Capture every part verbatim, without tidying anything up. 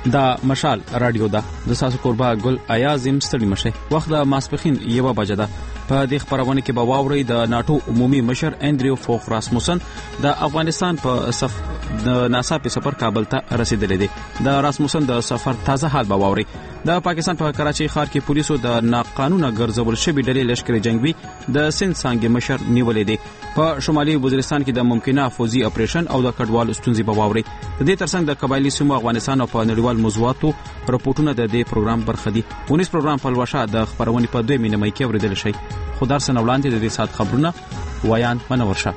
دا مشال رادیو ده د ساسو قربا ګل ایازم ستړي مشه وخت د ماسپخین یوه بجه ده. په دې خبرونه کې به واوري د ناتو عمومي مشر اندریو فوخ راسموسن د افغانستان په صف د ناسا په سفر کابل ته رسیدلی دی. د راسموسن د سفر تازه حال به واوري. د پاکستان په کراچۍ ښار کې پولیسو د ناقانونه ګرځول شوی ډلې لشکري جنگي د سند څنګه مشر نیولې دی. په شمالي وزیرستان کې د ممکنه فوزي اپریشن او د کډوالو ستونزې به واوري. د دې ترڅنګ د قبایلی سیمو افغانستان او په نړیوال موضوعاتو راپورټونه د دې پروګرام برخه دي. ونیس پروګرام په لوشه د خبرونې په دوه مینه مې کې اوریدل شي. خدای سره وړاندې د دې سات خبرونه ویان منور شه.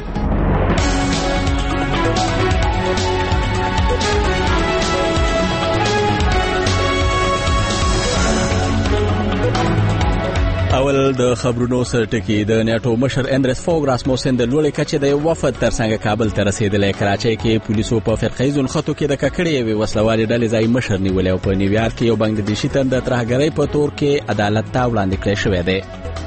اول د خبرونو سرټکی د نیټو مشر اندریس فوګ راسموسن د لوړې کچې د وفد ترڅنګ کابل ته رسیدلی. کراچۍ کې پولیسو په فرقیزون خطو کې د ککړې یوې وسلوالې ډلې ځای مشر نیولی او په نیویارک کې یو بنګلادیشي تن د ترهګرۍ په تور کې عدالت ته وړاندې کړی شوی دی.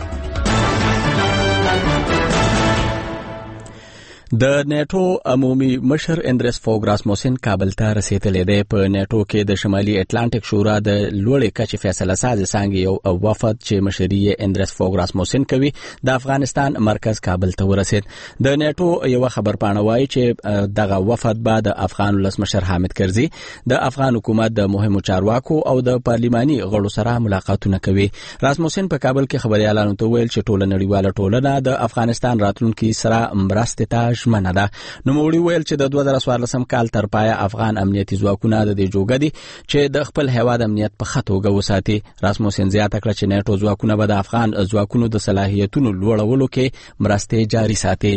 د نیټو عمومي مشر اندریس فوګ راسموسن کابل ته رسیدلی دی. په نیټو کې د شمالي اټلانټیک شورا د لوړې کچې فیصله ساز څنګه یو وفد چې مشري اندریس فوګ راسموسن کوي د افغانستان مرکز کابل ته ورسید. د نیټو یو خبر پاڼه وایي چې دغه وفد به د افغان ولسمشر حامد کرزي د افغان حکومت د مهمو چارواکو او د پارلماني غړو سره ملاقاتونه کوي. راسموسن په کابل کې خبريالانو ته ویل چې ټوله نړیواله ټولنه د افغانستان راتلونکي سره مرسته ته ژمنه ده. نو موږ ویل چې د دوه زره څوارلسم کال تر پایه افغان امنیتي ځواکونه د دې جوګه دي چې د خپل هیواد امنیت په ښه توګه وساتي. راسموسن زیاته کړه چې نیټو ځواکونه به د افغان ځواکونو د صلاحیتونو لوړولو کې مرستې جاري ساتي.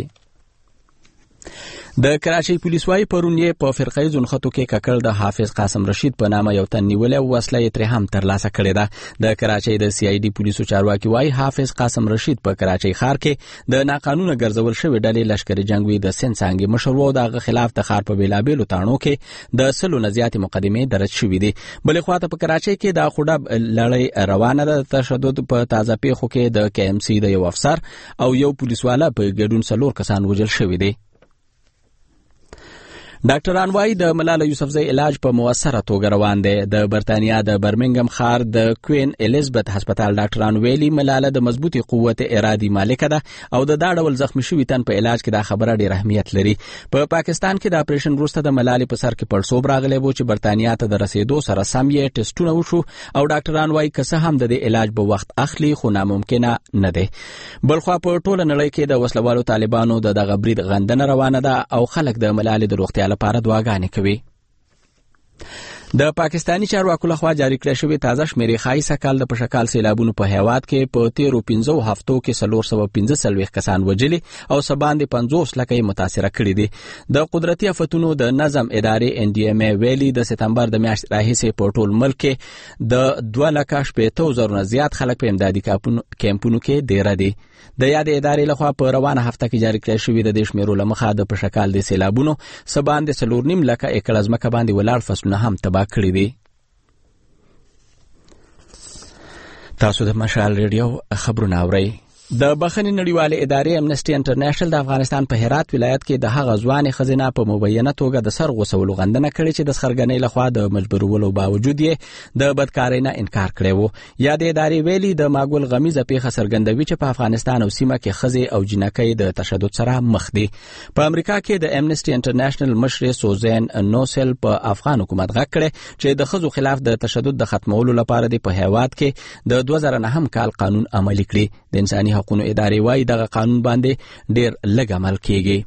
د کراچۍ پولیس وايي پرون یې په فرقیزون خطو کې ککړ د حافظ قاسم رشید په نامه یو تن نیولې او وسله یې ترې هم ترلاسه کړې ده. د کراچۍ د سی آی ډي پولیسو چارواکي وايي حافظ قاسم رشید په کراچۍ ښار کې د ناقانونه ګرځول شوی ډلې لشکري جنگي د سند څنګه مشر وو. دغه خلاف د ښار په بیلابیلو تاڼو کې د سلو نه زیاتې مقدمې درج شوې دي. بلې خواته په کراچۍ کې د خوډب لړۍ روانه ده. تشدد په تازه پیښو کې د کې ام سي د یو افسر او یو پولیسواله په ګډون څلور کسان وژل شوي دي. ډاکټران وايي د ملاله یوسفزۍ علاج په موثره توګه روان دی. د برتانیا د برمنګم ښار د کوین الیزابت هسپتال ډاکټران ویلي ملاله د مضبوطی قوت ارادي مالکه ده او د دا ډول زخمی شوي تن په علاج کې دا خبره ډېر اهمیت لري. په پاکستان کې د اپریشن وروسته د ملالې په سر کې پړسوب راغلی و چې برتانیا ته د رسیدو سره سم یې ټیسټونه وشو او ډاکټران وايي که څه هم د دې علاج به وخت اخلي خو ناممکنه نه دی. بلخوا په ټوله نړۍ کې د وسلوالو طالبانو د دغه برید غندنه روانه ده او خلک د ملالې د روغتیا لپاره دعاګانې کوي. د پاکستانی چارواکو لخوا جاری کړی شوی تازه شمیرې ښایي سکهال د پشکال سیلابونو په هیواد کې په تیرو پنځو هفتو کې څلور سوه پنځه څلوېښت کسان وژلي او څه باندې پنځوس لکه یې متاثره کړي دي. د قدرتي آفتونو د نظم ادارې ان ډي ام ای ویلي د سپتمبر د میاشتې راهیسې په ټول ملک کې د دوه لکه شپېته زره نه زیات خلک په امدادي کیمپونو کې دیره دي. د یاد ادارې لخوا په روانه هفته کې جاری کړی شوی د دې شمیرو له مخه د پشکال د سیلابونو څه باندې څلور نیم لکه ایکړه ځمکه باندې ولاړ فصلونه هم تباه کړي دي. تاسو د مشال ریډیو خبرونه اورئ. د بخښنې نړیوالې ادارې امنسټي انټرنیشنل د افغانستان په هرات ولایت کې د هغه ځوانې ښځینه په مبینه توګه د سر غوڅولو غندنه کړې چې د سخرګنۍ لخوا د مجبورولو باوجود یې د بدکارۍ نه انکار کړی و. یا د ادارې ویلي د ماګول غمیزه پیښه څرګندوي چې په افغانستان او سیمه کې ښځې او جنکۍ د تشدد سره مخ دي. په امریکا کې د امنسټي انټرنیشنل مشرې سوزان نوسل په افغان حکومت غږ کړی چې د ښځو خلاف د تشدد د ختمولو لپاره د په هیواد کې د دوه زره نهم کال قانون عملي کړي. د انساني حقوقو ادارې وايي دغه قانون باندې ډېر لږ عمل کیږي.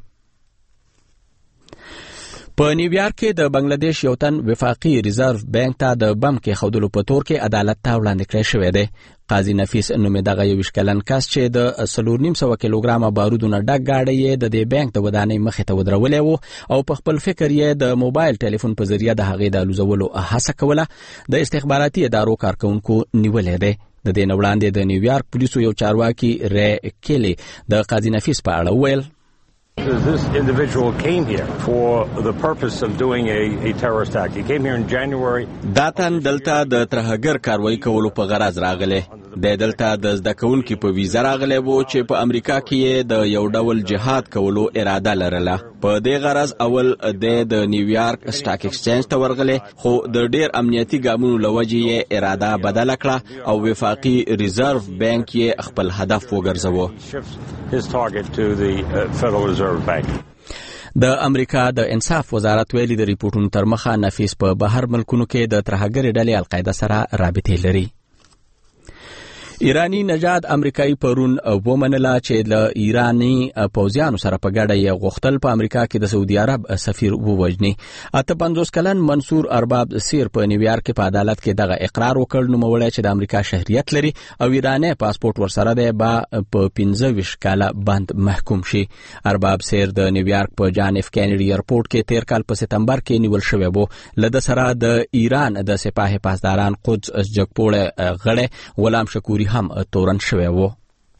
په نیویارک کې د بنگلاديش یو تن وفاقي ریزرو بانک ته د بم کې خودلو په تور کې عدالت ته وړاندې کړی شوی دی. قاضي نفیس نومې دغه یو کلن کس چې د څلور نیم سوه کیلوګرامه بارودونه ډک گاډی یې د دې بانک د ودانۍ مخې ته ودرولې و او په خپل فکر یې د موبایل ټلیفون په ذریعه د هغې د الوزولو هڅه کوله. د استخباراتي ادارو کارکونکو نیولې دی. د دې نه وړاندې د نیویارک پولیسو یو چارواکي ری کیلی د قاضي نفیس په اړه وویل This individual came here for the purpose of doing a, a terrorist act. He came here in January. داتن دلته د ترهګر کاروایی کولو په غرض راغله. د دلته د زده کوونکو په ویزا راغله وو چې په امریکا کې د یو ډول جهاد کولو اراده لرله. په دې غرض اول د نیویارک سټاک ایکسچینج ته ورغله، خو د ډیر امنیتي ګامونو لوجې یې اراده بدل کړه او وفاقي ریزرو بانک یې خپل هدف وګرځاوه. His target to the uh, Federal Reserve Bank. د امریکا د انصاف وزارت ویلي د ریپورتونو تر مخه نفیس په بهر ملکونو کې د ترهګرۍ ډلې القاعده سره رابطې لري. ایرانی نژاد امریکایي پرون ومنله چې له ایرانی پوځیانو سره په ګډه یې غوښتل په امریکا کې د سعودي عرب سفیر ووجني. اته پنځوس کلن منصور ارباب سیر په نیویارک کې په عدالت کې دغه اقرار وکړ، نوموړی چې د امریکا شهریت لري او ایرانی پاسپورت ورسره دی با په پنځه ویشت کاله بند محکوم شي. ارباب سیر د نیویارک په جان اف کینیډي ایرپورټ کې تیر کال په سپتمبر کې نیول شوی وو. له سره د ایران د سپاه پاسداران قدس جګپوړ غړی غلام شکوري هم تورن شوی وو.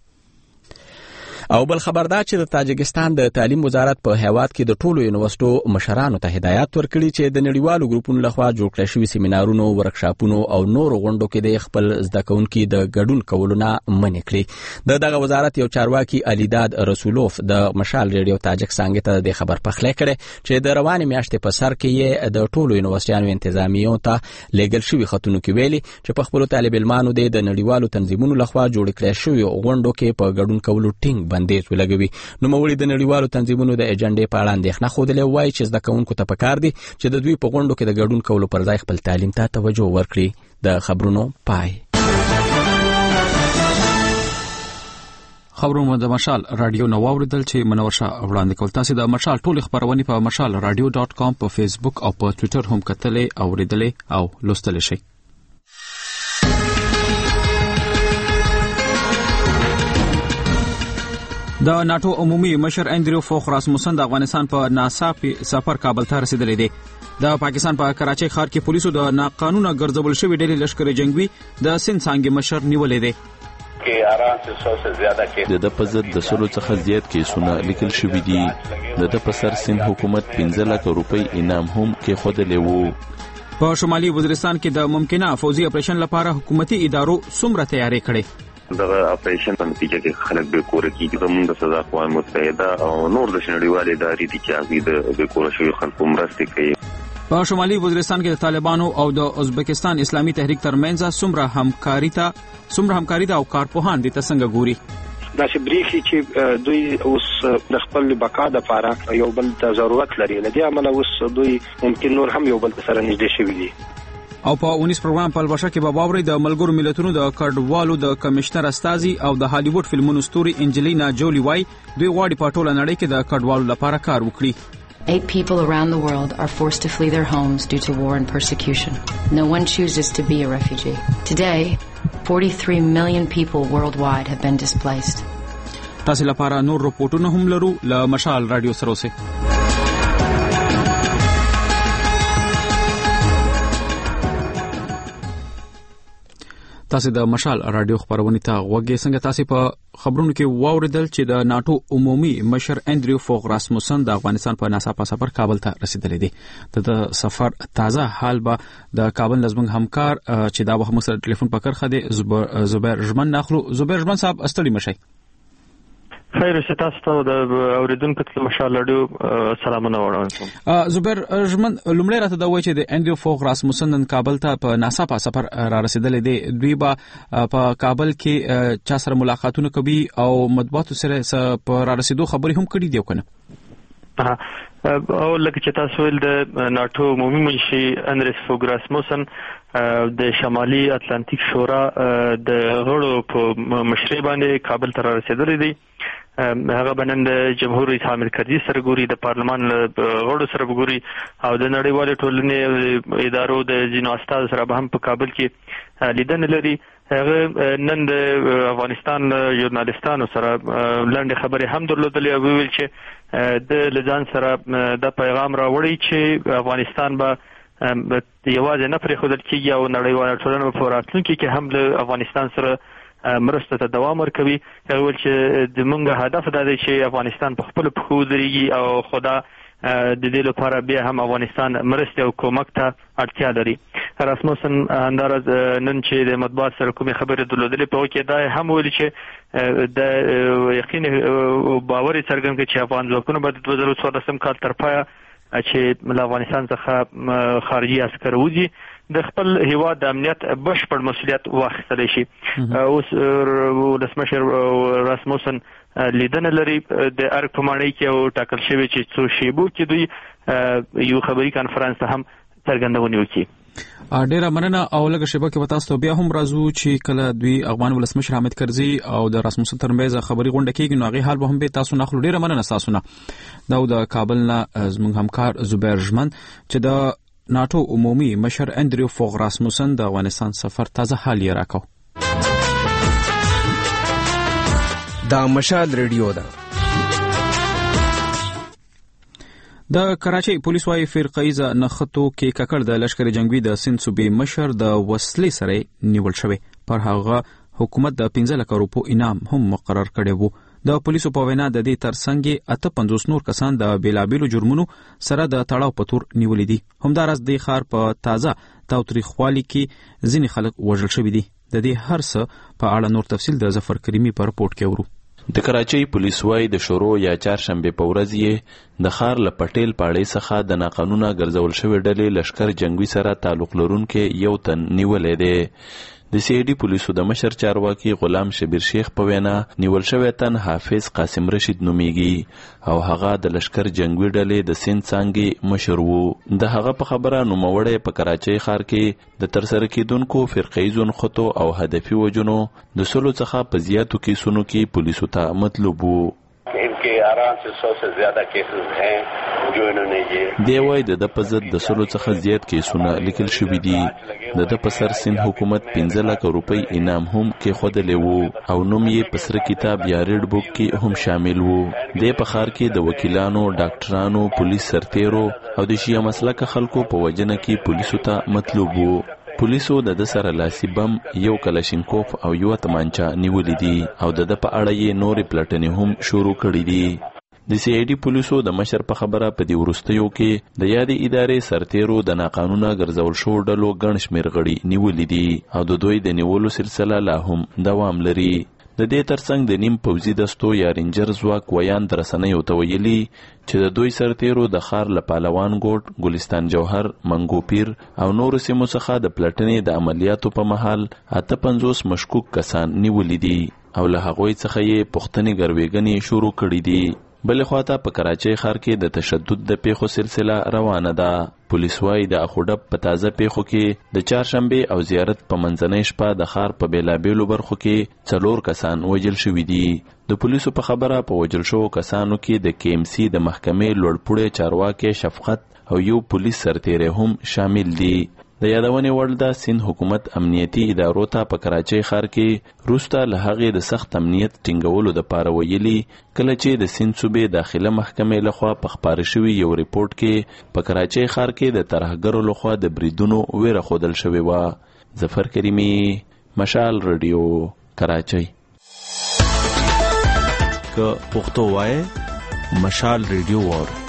او بل خبردار چې د تاجکستان د تعلیم وزارت په هیواد کې د ټولو یونیورسيټو مشرانو ته هدایت ورکړي چې د نړیوالو ګروپونو لخوا جوړ کړی شوي سیمینارونو، ورکشاپونو او نورو غونډو کې د خپل زده کوونکو د ګډون کولو نه منع کړي. د دغه وزارت یو چارواکي الیداد رسولوف د مشال ریډیو تاجک څنګه ته د خبر پخلی کړي چې د روانې میاشتې په سر کې یې د ټولو یونیورسيټانو انتظامیو ته لېږل شوي خطونو کې ویلي چې په خپل طالب علمانو د نړیوالو تنظیمونو لخوا جوړ کړی شوي غونډو کې په ګډون کولو ټینګ بندیز ولګوي. نو مولوی د نړیوالو تنظیمونو د ایجنډې په اړه اندېښنه خوده وایي چې زده کوونکو ته پکار دي چې د دوی په غونډو کې د ګډون کولو پر ځای خپل تعلیم ته توجه ورکړي. د خبرونو پای. خبرونه د مشال رادیو نو اوریدل چې منور شاه وړاندې کول. تاسو د مشال ټول خبرونه په مشال رادیو ډاٹ کام په فیسبوک او په ټوئیټر هم کتلې او اوریدلې او لوستل شئ. د ناتو عمومي مشر اندریو فوخ راسموسن د افغانستان په ناڅاپي سفر کابل ته رسیدلی دی. د پاکستان په کراچۍ ښار کې پولیسو د ناقانونه ګرځول شوی ډلې لشکري جنگوي د سین څانګې مشر نیولې دی. د د په ضد د سلو څخه زیات کیسونه لیکل شوي دي. د د په سر سین حکومت پنځه لکه روپۍ انعام هم کېښودلی وو. په شمالي وزیرستان کې د ممکنه فوزي اپریشن لپاره حکومتي ادارو څومره تیاری کړې؟ دغه اپریشن په نتیجه کې خلک به کور کې زموږ د سزا قوه متحده او نور د نړیوالې ادارې دي چې هغه د کور شوی خلکو مرسته کوي. په شمالي وزیرستان کې د طالبانو او د ازبکستان اسلامي تحریک ترمنځ څومره همکاري ته څومره همکاري ده او کارپوهان دي څنګه ګوري؟ دا چې بریخي چې دوی اوس د خپل بقا لپاره یو بل ته ضرورت لري، لدې عمله اوس دوی ممکن نور هم یو بل سره نږدې شوي دي. او په اونیس پروګرام په البشره کې به باوري د ملګرو ملتونو د کډوالو د کمشنر استازي او د هالیوډ فلمونو ستوري انجلینا جولی وای دوی غواړي په ټوله نړۍ کې د کډوالو لپاره کار وکړي. Eight people around the world are forced to flee their homes due to war and persecution. No one chooses to be a refugee. Today, forty-three million people worldwide have been displaced. تاسو لپاره نور رپورټونه هم لرو له مشال رادیو سره اوسئ. تاسو د مشال رادیو خبرونه ته وګورئ. څنګه تاسو په خبرونو کې واوریدل چې د ناتو عمومي مشر اندریو فوخ راسموسن د افغانستان په ناڅاپه سفر کابل ته رسیدلی دی. د سفر تازه حال به د کابل نظم همکار چې دا وخت مسر ټلیفون پکړ خده زبیر ژمن ناخلو. زبیر ژمن صاحب استړي مشي. خیر شه تاسو ته د اوریدونکو ته مشال رادیو سلامونه وړاندې. زبیر ژمن لومړی راته دا وایي چې د اندریو فوخ راسموسن نن کابل ته په ناڅاپه سفر را رسیدلی دی. دوی به په کابل کې چا سره ملاقاتونه کوي او مطبوعاتو سره په را رسیدو خبرې هم کړي دي کنه؟ او لکه چې تاسو ویل د ناتو عمومي مشر اندریو فوخ راسموسن د شمالي اتلانتیک شورا د غړو په مشرۍ باندې کابل ته را رسیدلی دی. هغه بنن د جمهور رئیس حامد کرزي سره ګوري، د پارلمان غړو سره ګوري او د نړیوالې ټولنې ادارو د ځینو استازو سره به هم په کابل کې لیدنه لري. هغه نن د افغانستان ژورنالیستانو سره لنډه خبرې هم درلودلې او ویل چې د لزان سره د پیغام راوړي چې افغانستان به یوازې نه پرېښودل کېږي او نړیواله ټولنه په راتلونکي کې هم له افغانستان سره مرسته ته دوام ورکوي. ول چې زموږ هدف دا دی چې افغانستان په خپل پښو ودرېږي او خدا د دې لپاره بیا هم افغانستان مرستې او کومک ته اړتیا لري. راسموسن انداز نن چې د مطبوعات سره کومې خبرې درلودلې په وکه دا هم ویل چې د یقین باور څرګند کړي چې افغان ځواکونه به د دوه زره څوارلسم کال تر پایه چې له افغانستان څخه خارجي عسکر وځي د خپل هیواد د امنیت بشپړ مسؤلیت واخیستلی شي. اوس ولسمشر راسموسن لیدنه لري د ارګ په ماڼۍ کې او ټاکل شوی چې څو شیبو کې دوی یو خبري کانفرنس هم څرګندونه وکړي. ډیره مننه او لږه شیبه کې وتاستو بیا هم راځو چې کله دوی افغان ولسمشر حامد کرزي او د راسموسن ترمنځ خبري غونډه کېږي نو هغه حال به هم به تاسو نخلو. ډیره مننه تاسو نه دا د کابل نه زموږ همکار زبیر ژمن چې د ناتو عمومي مشر اندریو فوغ راسموسن د افغانستان سفر تازه حال یې راکاو. دا مشال ریډیو ده. د کراچۍ پولیس وايي فرقایزه نخټو کې ککړ د لشکري جنگوي د سند صوبې مشر د وسلې سره نیول شوی. پر هغه حکومت د پنځه لک روپو انعام هم مقرر کړی وو. د پولیسو په وینا د دې ترڅنګ اته پنځوس نور کسان د بیلابیلو جرمونو سره د تړاو په تور نیولې دي. همدارس د خار په تازه تاوتریخوالي کې ځینې خلک وژل شوي دي. د دې هر څه په اړه نور تفصیل د ظفر کریمي په رپورت کې ورو. د کراچۍ پولیس وايي د شروع یا چهارشنبه په ورځ یې د خار له پټیل پاړې څخه د ناقانونه ګرځول شوی ډلې لشکر جنگوي سره تعلق لرونکي یو تن نیولې دی. د سی ای ډي پولیسو د مشر چارواکي غلام شبیر شیخ په وینا نیول شوی تن حافظ قاسم رشید نومیږي او هغه د لشکر جنگوي ډلې د سند څانګې مشر وو. د هغه په خبره نوموړی په کراچۍ ښار کې د ترسره کېدونکو فرقه‌یزو نښتو او هدفي وژنو د سلو څخه په زیاتو کیسونو کې پولیسو ته مطلوب وو. इनके आराम से सौ से ज्यादा केसेस हैं जो इन्होंने ये دی وای د د په ضد د سلو څخه زیات کیسونه لیکل شوي دي. د د په سر سند حکومت پنځه لک روپۍ انعام هم کېښودلی وو او نوم یې په سره کتاب یا ریډ بک کې هم شامل وو. دی په ښار کې د وکیلانو، ډاکټرانو، پولیس سرتیرو او د شیعه مسلکه خلکو په وجنه کې پولیسو ته مطلوب وو. پولیسو د د سره لاسي بم، یو کلاشینکوف او یو تمانچه نیولې دي او د د په اړه یې نورې پلټنې هم شروع کړي دي. د سی ای ډي پولیسو د مشر په خبره په دې وروستیو کې د یادې ادارې سرتیرو د ناقانونه ګرځول شوو ډلو ګڼ شمېر غړي نیولي دي او د دوی د نیولو سلسله لا هم دوام لري. د دې ترڅنګ د نیم پوځي دستو یا رینجر ځواک ویان د رسنیو ته ویلي چې د دوی سرتیرو د ښار له پالوان ګوټ، ګلستان جوهر، منګو پیر او نورو سیمو څخه د پلټنې د عملیاتو په مهال اته پنځوس مشکوک کسان نیولي دي او له هغوی څخه یې پوښتنې ګروېږنې شروع کړي دي. بلې خواته په کراچۍ ښار کې د تشدد د پیښو سلسله روانه ده. پولیس وايي د اخوډب په تازه پیښو کې د چهارشنبې او زیارت په منځنۍ شپه د ښار په بیلابیلو برخو کې څلور کسان وژل شوي دي. د پولیسو په خبره په وژل شوو کسانو کې د کې ام سي د محکمې لوړپوړی چارواکي شفقت او یو پولیس سرتیری هم شامل دي. د یادونې وړ ده سند حکومت امنیتي ادارو ته په کراچۍ ښار کې وروسته له هغې د سخت امنیت ټینګولو دپاره ویلي کله چې د سند صوبې داخله محکمې لخوا په خپاره شوي یو ریپورټ کې په کراچۍ ښار کې د ترهګرو لخوا د بریدونو ویره ښودل شوې وه. ظفر کریمي، مشال رادیو، کراچۍ. که پښتو وایې مشال رادیو واره.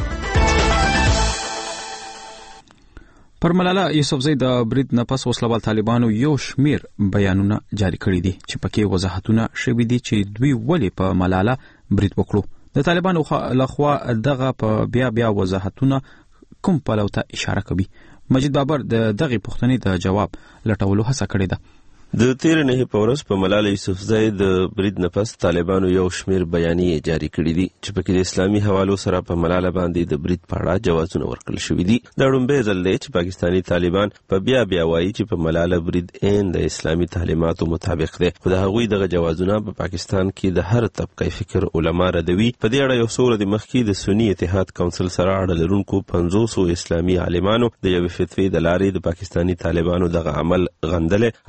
پر ملاله یوسفزۍ د برید نه پس وسلوال طالبانو یو شمیر بیانونه جاری کړي دي چې پکې وضاحتونه شوي دي چې دوی ولې په ملاله برید وکړو. د طالبانو لخوا دغه په بیا بیا وضاحتونه کوم پلو ته اشاره کوي. مجید بابر د دغه پوښتنې د جواب لټولو هڅه کړې ده. د تیر نه په ورځ په ملاله یوسفزۍ د برید نه پس طالبانو یو شمیر بیانیې جاری کړي دي چې پکې د اسلامي حوالو سره په ملاله باندې د برید په اړه جوازونه ورکړل شوي دي. دا لومبی ځل دی چې پاکستاني طالبان په بیا بیا وایي چې په ملاله برید عین د اسلامي تعلیماتو مطابق دی، خو د هغوی دغه جوازونه په پاکستان کې د هر طبقه فکر علما ردوي. په دې اړه یو څو ورځې مخکې د سني اتحاد کونسل سره اړه لرونکو پنځوسو اسلامي عالمانو د یوې فتوی د لارې د پاکستاني طالبانو دغه عمل غندلی او رد کړی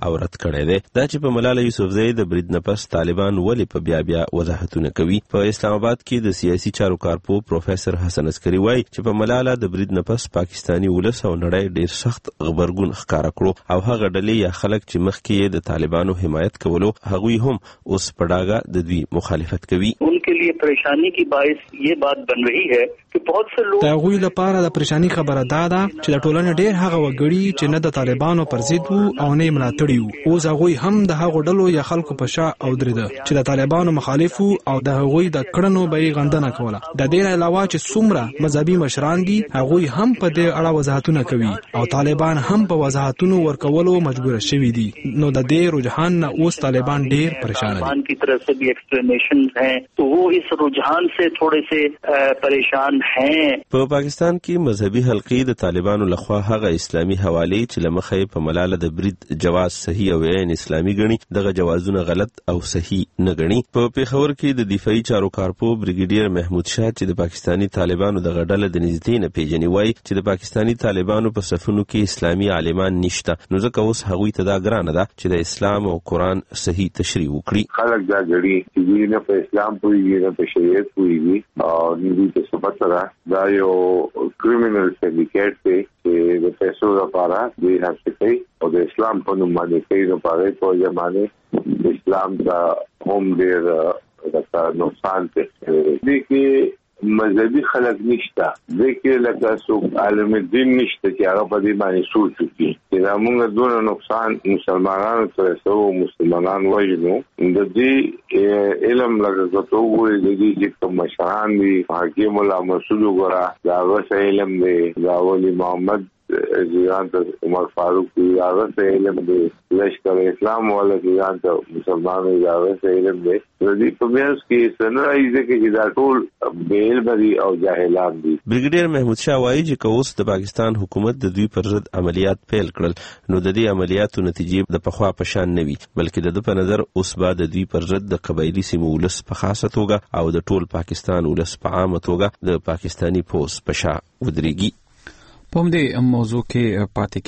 کړی دی. دا چې په ملاله یوسفزۍ د برید نه پس طالبان ولې په بیا بیا وضاحتونه کوي. په اسلام آباد کې د سیاسي چارو کارپو پروفیسور حسن عسکري وایي چې په ملاله د برید نه پس پاکستاني ولس او نړۍ ډیر سخت غبرګون ښکاره کړو او هغه ډلې یا خلک چې مخکې یې د طالبانو حمایت کولو هغوی هم اوس په ډاګه د دوی مخالفت کوي. उनके लिए परेशानी की बायस ये बात बन रही है कि बहुत से लोग دا غوی لپاره د پریشانی خبره دا ده چې د ټولنې ډیر هغه وګړي چې نه د طالبانو پر ضد وو او نه ملاتړي وو اوس هغوی هم د هغو ډلو یا خلکو په شا او درېده چې د طالبانو مخالف وو او د هغوی د کړنو به یې غندنه کوله. د دې علاوه چې څومره مذهبي مشران دي هغوی هم په دې اړه وضاحتونه کوي او طالبان هم په وضاحتونو ورکولو مجبور شوي دي. نو د دې رجحان نه اوس طالبان ډیر پریشان دي. طالبان کی طرف سے بھی ایکسپلینیشن ہیں تو وہ اس رجحان سے تھوڑے سے پریشان ہیں. په پاکستان کې مذهبي حلقې د طالبانو لخوا هغه اسلامي حوالې چې لمخې په ملاله د برید جواز صحیح او عین اسلامي غني دغه جوازونه غلط او صحیح نه غني. په پیښور کې د دفاعي چارو کارپو بریګیډیر محمود شاه چې د پاکستاني طالبانو د غډله د نږدې نه پیژني وایي چې د پاکستاني طالبانو په صفونو کې اسلامي عالمان نشته نو ځکه اوس هغوی ته دا ګرانه ده چې د اسلام او قرآن صحیح تشریح وکړي. خلک دا غړي چې نه په اسلام پوهیږي نه په شریعت پوهیږي او دوی ته څه پته ده دا یو کریمینل سندیکیټ دی چې د پیسو لپاره دوی هڅه کوي او د اسلام په نوم باندې کوي نو په هغې په زمانه د اسلام ته هم ډېر دغه نقصان دی. دې کې مذهبي خلک نشته دې کې لکه څوک عالم دین نشته چې هغه په دې باندې سوچ وکړي چې دا موږ دونه نقصان مسلمانانو ته رسوو مسلمانان وژنو د دې علم لکه څه وګورئ د دې چې کوم مشران دي حکیم الله مسعود وګوره دا هغه علم دی دا ولي محمد زیان ته عمر فاروق دی هغه علم دی لشکر اسلام ولا زیان ته مسلمانانو هغه علم دی د دې په میاس کې څنګه ایزه کې دا ټول بیل بری او جاهلان دي. بریګیډیر محمود شاه وایي چې کوس د پاکستان حکومت د دوی پر ضد عملیات پیل کړل نو د دې عملیاتو نتیجې د پخوا په شان نه وي بلکې د په نظر اوس به د دوی پر ضد د قبایلی سیمو ولس په خاصه توګه او د ټول پاکستان ولس په عامه توګه د پاکستاني پوس په شا ودرېږي. په همدې موضوع کې پاتې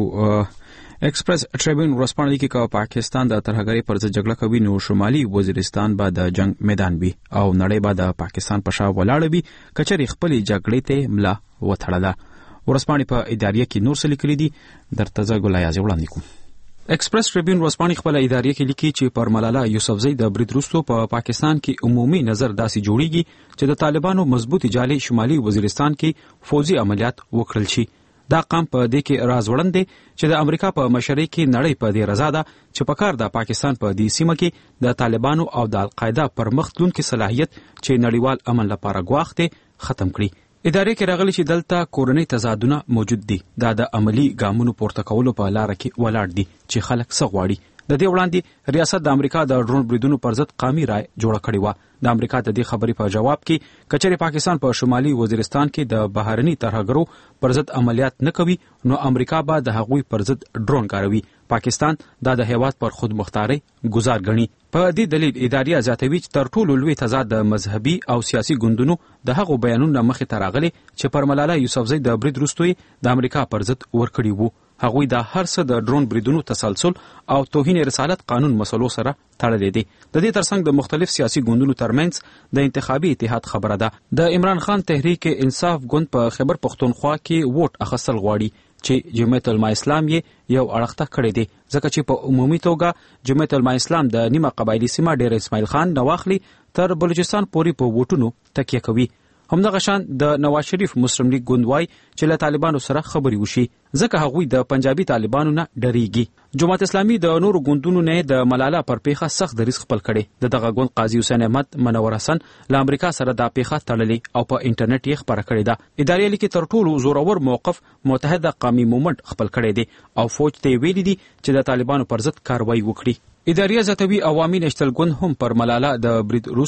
کېږو. ایکسپریس ټریبیون ورځپاڼه لیکي چې پاکستان د ترهګرۍ پر ضد جګړه کوي نو شمالي وزیرستان به د جنگ میدان وي او نړۍ به د پاکستان په شا ولاړه وي کچري خپل جګړې ته ملا وتړله. ورځپاڼه په اداریه کې نور څه لیکلي دي درته زه ګلایاز وړاندې کوم. ایکسپریس ټریبیون ورځپاڼه خپل اداریه کې لیکي چې پر ملاله یوسفزۍ د برید وروسته په پاکستان کې عمومي نظر داسې جوړیږي چې د طالبانو مضبوطی جالي شمالي وزیرستان کې فوجي عملیات وکړل شي. دا قام په دې کې راز وړاندې چې د امریکا په مشرۍ کې نړۍ په دې رضا ده چې په کار د پاکستان په دې سیمه کې د طالبانو او د القاعده پر مخ تلونکي صلاحیت چې نړیوال امن لپاره ګواښ دی ختم کړي. ادارې کې راغلي چې دلته کورنۍ تضادونه موجود دي دا د عملی ګامونو پورته کولو په لار کې ولاړ دي چې خلک څه غواړي. د دې وړاندې ریاست د امریکا د ډرون بریدونو پر ضد قومي رای جوړه کړې و. د امریکا د دې خبرې په جواب کې کچري پاکستان په شمالي وزیرستان کې د بهرني ترهګرو پر ضد عملیات نه کوي نو امریکا به د هغوی پر ضد ډرون کاروي. پاکستان دا د هیواد پر خود مختاري گزار غني. په دې دلیل اداري ازاتوي چې تر ټولو لوی تضاد د مذهبي او سیاسي ګوندونو د هغو بیانونو مخې ته راغلي چې پر ملاله یوسفزۍ د برید وروسته د امریکا پر ضد ورکړي وو. هغوی د هر څه د ډرون بریدونو تسلسل او توهین رسالت قانون مسلو سره تړلې دي. د دې ترڅنګ د مختلف سیاسي ګوندونو ترمنځ د انتخابي اتحاد خبره ده. د عمران خان تحریک انصاف ګوند په خیبر پختونخوا کې ووټ اخیستل غواړي چې جمعیت العلماء اسلام یې یو اړخته کړی دی ځکه چې په عمومي توګه جمعیت العلماء اسلام د نیمه قبایلی سیمه ډیر اسماعیل خان نواخلی تر بلوچستان پورې په ووټونو تکیه کوي. همدغه شان د نواز شریف مسلم لیگ ګوند وای چې له طالبانو سره خبري وشي ځکه هغوی د پنجابي طالبانو نه ډریږي. جماعت اسلامي د نورو ګوندونو نه د ملاله پر پیخه سخت دریځ خپل کړي. د دغه ګوند قاضي حسین احمد منور حسن له امریکا سره د پیخه تړلې او په انټرنیټ یې خبره کړې ده. ادارې لیکي تر ټولو زورور موقف متحده قومي مومنت خپل کړی دی او فوج ته ویلي دي چې د طالبانو پر ضد کاروایی وکړي. اداري ازاتوي عوامي نشتل ګوند هم پر ملاله د برید وروسته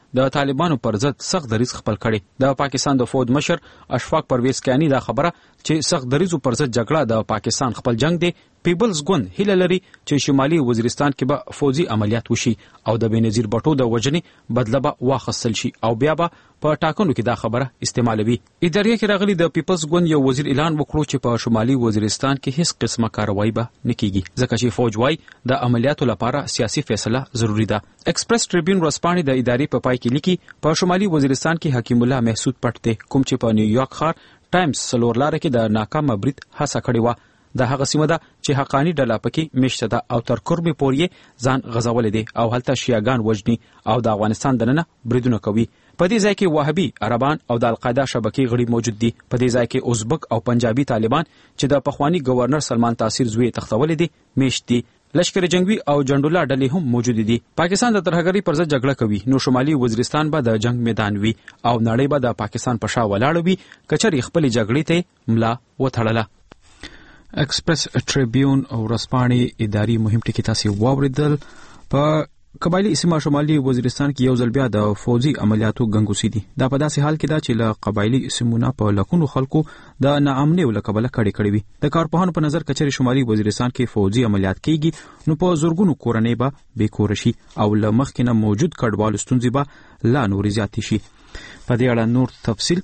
د طالبانو پر ضد سخت دریځ خپل کړي. د پاکستان د فوج مشر اشفاق پرویز کیانی دا خبره چې سخت دریځو پر ضد جګړه د پاکستان خپل جنگ دی. پیپلز ګوند هیله لري چې شمالي وزیرستان کې به فوجي عملیات وشي او د بنظیر بټو د وجنې بدله به واخیستل شي او بیا به په ټاکنو کې دا خبره استعمالوي. ادارې کې راغلي د پیپلز ګوند یو وزیر اعلان وکړو چې په شمالي وزیرستان کې هیڅ قسمه کاروایی به نه کیږي ځکه چې فوج وايي د عملیاتو لپاره سیاسي فیصله ضروری ده. ایکسپریس ټریبیون ورسپانې د ادارې په پای کې لیکي په شمالي وزیرستان کې حکیم الله محسود پټ دی کوم چې په نیویارک ښار ټایمز سلور لار کې د ناکامه برید هڅه کړې و. د هغه سیمه ده چې حقانی ډله پکې میشته ده او تر کورمې پورې ځان غځولې دي او هلته شیعاګان وژني او د افغانستان دننه بریدونه کوي. په دې ځای کې وهابي عربان او د القاعده شبکې غړي موجود دي. په دې ځای کې ازبک او پنجابي طالبان چې د پخوانی گورنر سلمان تاثیر زوی تختولې دي میشت دي. لشکر جنگوي او جندولا ډلې هم موجود دي. پاکستان د ترهګرۍ پر ضد جګړه کوي نو شمالي وزیرستان به د جنگ میدان وي او نړۍ به د پاکستان په شا ولاړ وي کچري خپل جګړې ته ملا وتړله. ایکسپریس ټریبیون او ورسپانې اداري مهم ټکی تاسو واوریدل. په قبایلی سیمه شمالي وزیرستان کې یو ځل بیا د فوجي عملیاتو غنګوسی دي. دا په داسې حال کې دا چې له قبایلی سیمونو په لکونو خلکو د ناامنۍ ولکبله کړي کړي وي. د کارپوهانو په نظر کچري شمالي وزیرستان کې فوجي عملیات کیږي نو په زورګونو کورنۍ به بیکور شي او له مخکې نه موجود کډوال ستونزې به لا نور زیات شي. په دې اړه نور تفصیل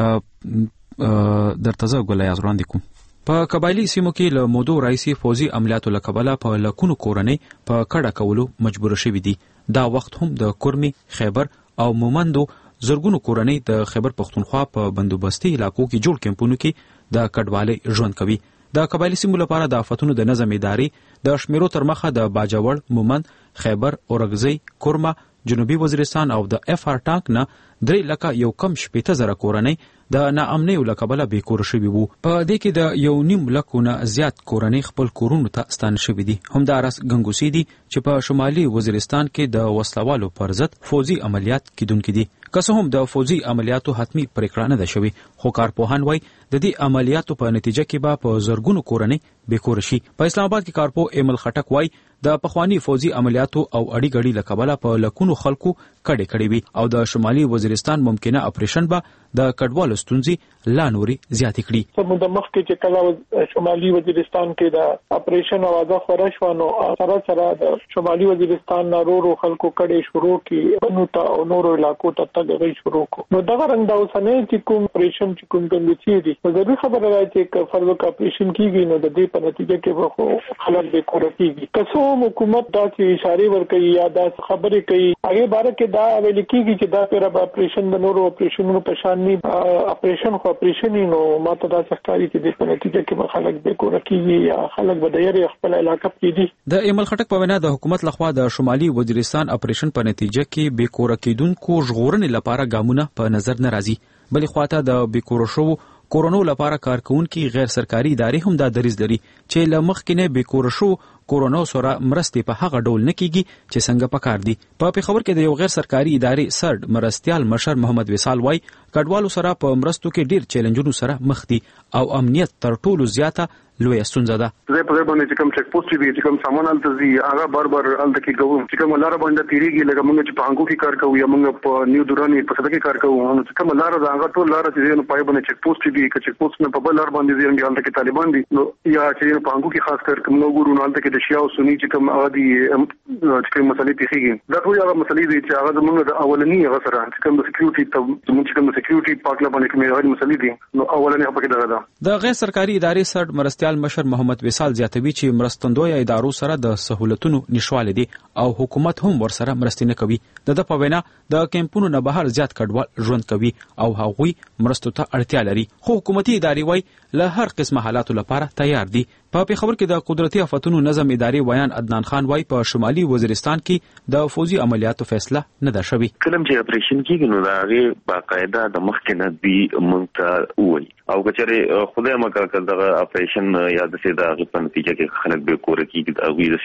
درته زه ګولای وړاندې کوم. په قبایلی سیمو کې له مودو راځي فوجي عملیاتو لکبله په لکونو کورنۍ په کډه کولو مجبور شوي دي. دا وخت هم د کورمي، خیبر او مومندو زرګونو کورنۍ د خیبر پختونخوا په بندوبستي علاقو کې جوړ کمپونو کې د کډوالۍ ژوند کوي. د قبایلی سیمو لپاره د آفتونو د نظم ادارې د شمیرو تر مخه د باجوړ، مومند، خیبر، اورګزۍ، کورما، جنوبي وزیرستان او د اف آر ټانک نه درې لکه یو کم شپېته زره کورنۍ د ناامنۍ لکبله بیکور شوي وو. په دې کې د یو نیم لکو نه زیات کورنۍ خپل کورونو ته ستانه شوي دي. همداراز غنګوسی دي چې په شمالي وزیرستان کې د وسلوالو پر ضد فوجي عملیات کیدونکي دي. که څه هم د فوجي عملیاتو حتمی پریکړه نه ده شوې خو کارپوهان وایي د دې عملیاتو په نتیجه کې به په زرګونو کورنۍ بیکور شي. په اسلام آباد کې کارپو ایمل خټک وایي د پخوانی فوجي عملیاتو او اړی غړي لکبله په لکونو خلکو کډې کړې وي او د شمالي وزیرستان ممکنه اپریشن به د کډوالو ستونزې لا نوري زیاتې کړي. سمو د مخ کې چې کله شمالي وزیرستان کې د اپریشن اوازه خبره شو نو سره سره د شمالي وزیرستان نورو خلکو کډې شروع کی بنو ته او نورو علاقو ته تګ شروع کو. نو دا رنګ دا اوسنۍ چې کوم اپریشن چې کوم ګنګوسی دي نو د خبره راځي چې فرض کا اپریشن کیږي نو د دې په نتیجه کې به خلک به کور کیږي. کسو حکومت دا چې اشاره ورکړي یا دا خبرې کوي هغه باره کې دا ویل کیږي چې دا پر اپریشن د نورو اپریشنونو په شان نه اپریشن خو اپریشن نو ماته دا ښکاري چې د په نتیجه کې خلک به کور کیږي یا خلک به د یې خپل علاقه کیږي. د ایمل خټک په وینا د حکومت لخوا د شمالي وزیرستان اپریشن په نتیجه کې به کور کیدونکو ژغورنې لپاره ګامونه په نظر نه راځي. بلې خواته د بیکور شو کورونو لپاره کارکونکي غیر سرکاري ادارې هم دا دریځ لري چې له مخکې نه بیکور شو کورونو سره مرستې په هغه ډول نه کیږي چې څنګه پکار دي. په پیښور کې د یو غیر سرکاري ادارې سرد مرستيال مشر محمد وصال وای کډوالو سره په مرستو کې ډیر چیلنجونو سره مخ دي او امنیت تر ټولو زیاته لوی ستونزه ده. زه په باندې چې کوم چک پوسټ وی چې کوم سامان الته زی هغه بار بار الته کې کوم چې کوم لار باندې تیریږي لکه موږ چې په انګو کې کار کوو یا موږ په نیو دوراني په څه کې کار کوو نو چې کوم لار ده هغه ټول لار چې نو پای باندې چک پوسټ وی چې چک پوسټ نه په بل لار باندې زی الته کې طالبان دي نو یا چې په انګو کې خاص کر کوم نو ګورو نو الته کې د شیا او سنی چې کوم هغه دي چې کوم مسلې پیږي دا ټول هغه مسلې دي چې هغه موږ د اولنی هغه سره چې کوم سکیورټي ته موږ کوم سکیورټي پاک لا باندې کوم هغه مسلې دي نو اولنی هغه کې ده. د غیر سرکاري ادارې سرد مرستيال مشر محمد وصال زیاتوي چې مرستندوی ادارو سره د سہولتونو نشواله دي او حکومت هم ورسره مرستې نه کوي. د د په وینا د کمپونو نه بهر زیات کډوال ژوند کوي او هغوی مرستو ته اړتیا لري خو حکومتي ادارې وای له هر قسمه حالاتو لپاره تیار دي. په پیښور کې د قدرتي آفتونو نظم ادارې ویان عدنان خان وای په شمالي وزیرستان کې د فوجي عملیاتو فیصله نه ده شوې. کلم چې اپریشن کیږي نو دا غي باقاعده د مخکې نه دی مونږ ته وایي او کچره خدای مکه کړه دا اپریشن یا د سي دا په نتیجه کې خلک به کور کیږي دا غوي د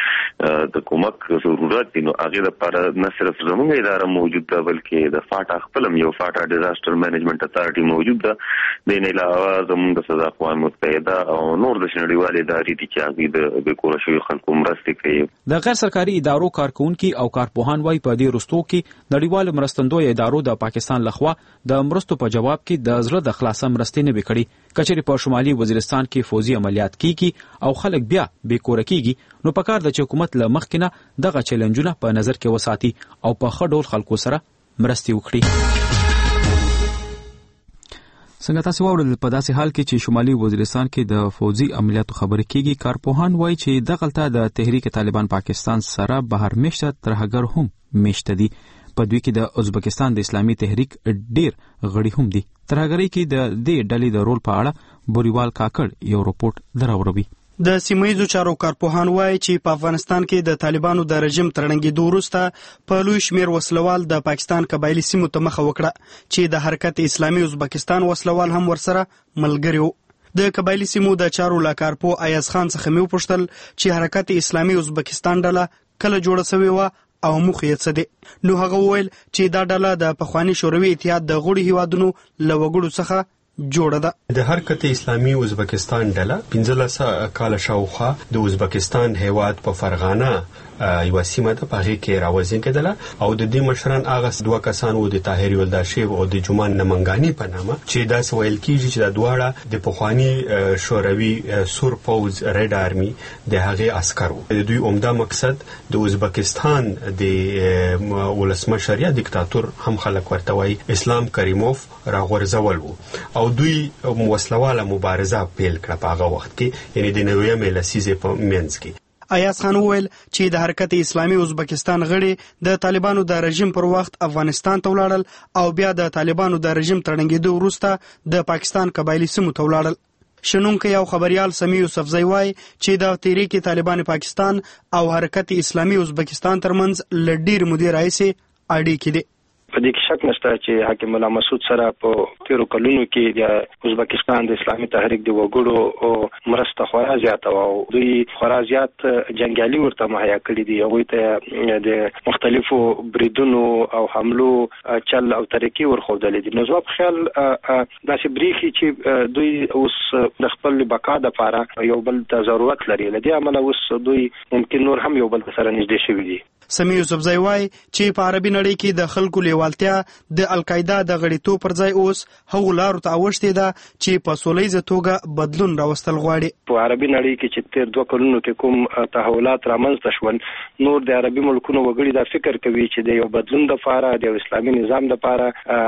څه د کومک ضرورت دي نو هغه لپاره نه صرف زموږ اداره موجود ده بلکې د فاټا خپلم یو فاټا ډیزاستر مینجمنت اتارټي موجود ده. د نه علاوه زموږ د صدا قوم متحده او نور د نړیوال ادارې دي چې هغه د بیکور شوی خلکو مرسته کوي. د غیر سرکاري ادارو کارکونکو او کارپوهان وايي په دې رستو کې نړیوال مرستندوی ادارو د پاکستان لخوا د مرستو په جواب کې د زړه د خلاصه مرستې نه وکړي. کچېرې په شمالي وزیرستان کې فوزي عملیات کیږي او خلک بیا بیکور کیږي نو پکار د حکومت له مخ کې نه دغه چیلنجونه په نظر کې وساتي او په ښه ډول خلکو سره مرستې وکړي. څنګه تاسو واورل په داسې حال کې چې شمالي وزیرستان کې د فوزي عملیاتو خبرې کیږي کارپوهان وایي چې دغلته د تحریک طالبان پاکستان سره بهر میشته ترهګر هم میشته دي. په دوی کې د ازبکستان د اسلامي تحریک ډیر غړي هم دي. ترهګرۍ کې د دې ډلې د رول په اړه بوریوال کاکړ یو رپورټ دراوړوي. د سیمایي چارو کارپوهان وایي چې په افغانستان کې د طالبانو د رژیم ترړنګېدو وروسته په لوی شمېر وسلوال د پاکستان قبایلي سیمو ته مخه وکړه چې د حرکت اسلامي ازبکستان وسلوال هم ورسره ملګري وو. د قبایلي سیمو د چارو لا کارپو ایاز خان څخه مې وپوښتل چې حرکت اسلامي ازبکستان ډله کله جوړه شوې وه او موخه یې څه دی. نو هغه وویل چې دا ډله د پخواني شوروي اتحاد د غړو هیوادونو له وګړو څخه جوړه ده. د حرکت اسلامي ازبکستان ډله پنځلس کاله شاوخوا د ازبکستان هیواد په فرغانه یو سیمه ته په هغه کې راوځي او د دې مشران هغه دوه کسان وو د طاهر ولداشیب او د جمان نمنګانی په نامه چې دا سویل کیږي چې د دواړه د پخوانی شوروي سور پوز ریډ آرمي د هغه عسکرو. د دوی عمده مقصد د ازبکستان د ولسمشر یا دیکتاتور هم خلک ورته وایي اسلام کریموف راغورځول وو او دوی وسلواله مبارزه پیل کړه په هغه وخت کې یعنی د نوې لسیزې په منځ کې. ایاز خان وویل چې د حرکت اسلامي ازبکستان غړي د طالبانو د رژیم پر وخت افغانستان ته ولاړل او بیا د طالبانو د رژیم تړنګېدو وروسته د پاکستان قبایلي سیمو ته ولاړل. شنونکی او خبريال سمیع یوسفزئی وایي چې د تحریک طالبان پاکستان او حرکت اسلامي ازبکستان ترمنځ لډیر مدیر راځي اړیکې دي. په دې کې شک نشته چې حاکم الله مسعود سره په تیرو کلونو کې د ازبکستان د اسلامي تحریک د وګړو او مرسته خورا زیاته او دوی خورا زیات جنگیالي ورته مهیا کړی دي. هغوی ته د مختلفو بریدونو او حملو چل او طریقې ورښودلې دي. نو زما په خیال داسې بریښي چې دوی اوس د خپل بقا دپاره یو بل ته ضرورت لري. له دې امله اوس دوی ممکن نور هم یو بل سره نږدې شوي دي. سمیع یوسفزئی وایي چې په عربي نړۍ کې د خلکو لیوالتیا د القاعده د غړیتوب پر ځای اوس هغو لارو ته اوښتې ده چې په سولیزه توګه بدلون راوستل غواړي. په عربي نړۍ کې چې تیر دوه کلونو کې کوم تحولات رامنځته شول نور د عربي ملکونو وګړي دا فکر کوي چې د یو بدلون لپاره د اسلامي نظام لپاره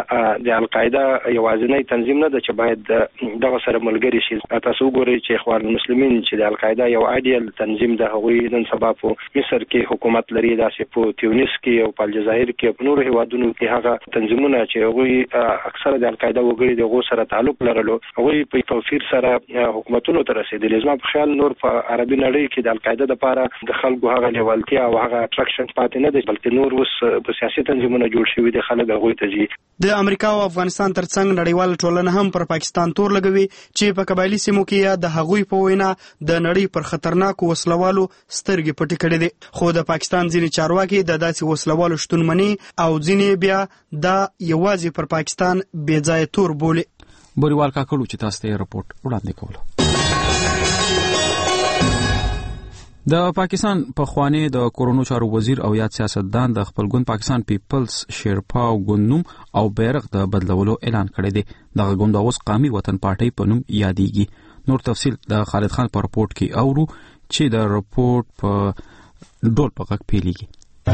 د القاعده یوازینی تنظیم نه ده چې باید دغه سره ملګری شي. تاسو وګورئ چې اخوان المسلمین چې د القاعده یو عادل تنظیم ده هغوی نن سبا په مصر کې حکومت لري داسې په تیونس کې او په الجزایر کې په نورو هیوادونو کې هغه تنظیمونه چې هغوی اکثره د القاعده وګړي د هغو سره تعلق لرلو هغوی په توفیر سره حکومتونو ته رسېدلي. زما په خیال نور په عربي نړۍ کې د القاعده لپاره د خلکو هغه لیوالتیا او هغه اټراکشن پاتې نه دی بلکې نور اوس په سیاسي تنظیمونه جوړ شوي دي. خلک هغوی ته ځي. د امریکا او افغانستان ترڅنګ نړیوال ټولنه هم پر پاکستان تور لګوي چې په قبایلي سیمو کې د هغوی په وینا د نړۍ پر خطرناکو وسلوالو سترګې پټې کړې دي. خو د پاکستان ځینې چارواکي د داسې وسلوالو شتون مني او ځینې بیا دا یوازې پر پاکستان بې ځایه تور بولي. بوریوال کاکړو چې تاسو ته رپورټ وړاندې کوله. د پاکستان پخوانی د کورونو چارو وزیر او یاد سیاستدان د خپل ګوند پاکستان پیپلز شیرپا ګوند نوم او بیرغ د بدلولو اعلان کړی دی. دغه ګوند اوس قومي وطن پارټي په نوم یادېږي. نور تفصیل د خالد خان په رپورټ کې اورو چې د رپورټ په ډول په غږ پیلېږي.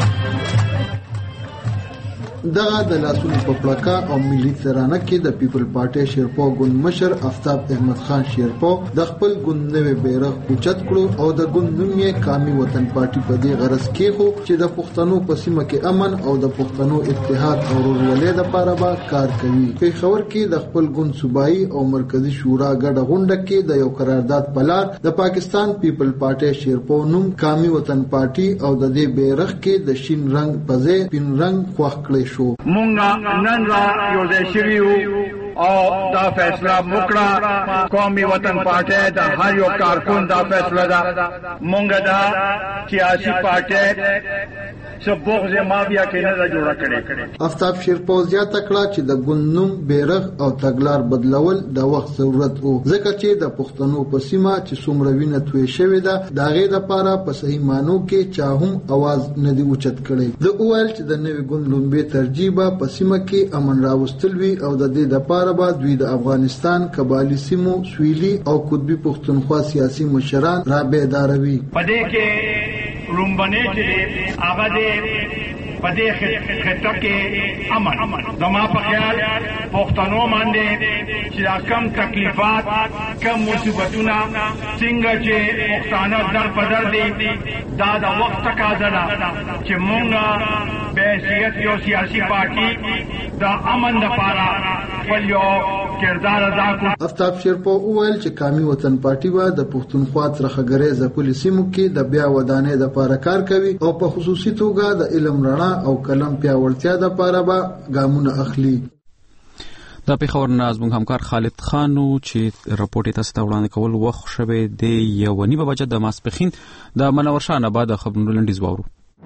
دغه د لاسونو په پلاکا او ملي ترانه کې د پیپل پارټي شیرپا ګوند مشر آفتاب احمد خان شیرپا د خپل ګوند نوې بیرغ اوچت کړو او د ګوند نوم یې قومي وطن پارټي په دې غرض کې خو چې د پښتنو په سیمه کې امن او د پښتنو اتحاد او ورورولۍ لپاره به کار کوي. پیښور کې د خپل ګوند صوبایي او مرکزی شورا ګډه غونډه کې د یو قرارداد په لار د پاکستان پیپل پارټي شیرپا نوم قومي وطن پارټي او د دې بیرغ کې د شین رنگ په ځای سپین رنگ خوښ کړی شو. مونږه نن را یو ځای شوي وو او دا فیصله وکړه قومي وطن پارټي د هر یو کارکون دا فیصله ده. مونږه دا سیاسي پارټي سو بغض مافیا کې نه جوړه کړي. آفتاب شیرپو زیاته کړه چې د ګوندنوم بیرغ او تګلار بدلول د وخت ضرورت وو ځکه چې د پښتنو په سیمه چې څومره وینه توی شوې ده د هغې لپاره په صحیح مانو کې چا هم اواز نه دی اوچت کړی. د وویل چې د نوي ګوند لومبې ترجیح به په سیمه کې امن راوستل وي او د دې لپاره به دوی د افغانستان قبایلي سیمو سویلي او قطبي پښتونخوا سیاسي مشران را بیداروي. په دې کې لومبنې چې هغه دې په دې خطه کې امن زما په خیال پښتنو باندې چې کم تکلیفات کم مصیبتونه څنګه چې پښتانه در په در دي دا د وخت تقاضا ده چې موږ به حیثیت یو سیاسي پارټي د امن لپاره خپل یو کردار ادا کړو. آفتاب شیرپو وویل چې قومي وطن پارټي به د پښتونخوا ترخګرې ځپلې سیمو کې د بیا ودانۍ لپاره کار کوي او په خصوصي توګه د علم رڼا او کلم پیاوړتیا لپاره به ګامونه اخلي. د پیښور نه زموږ همکار خالد خان چې راپورټ تاسو ته وړاندې کول وخت شوه د یو نیمه بجې د ماسپخین د منور شاه نه بعد خبرونه لنډیز واورو.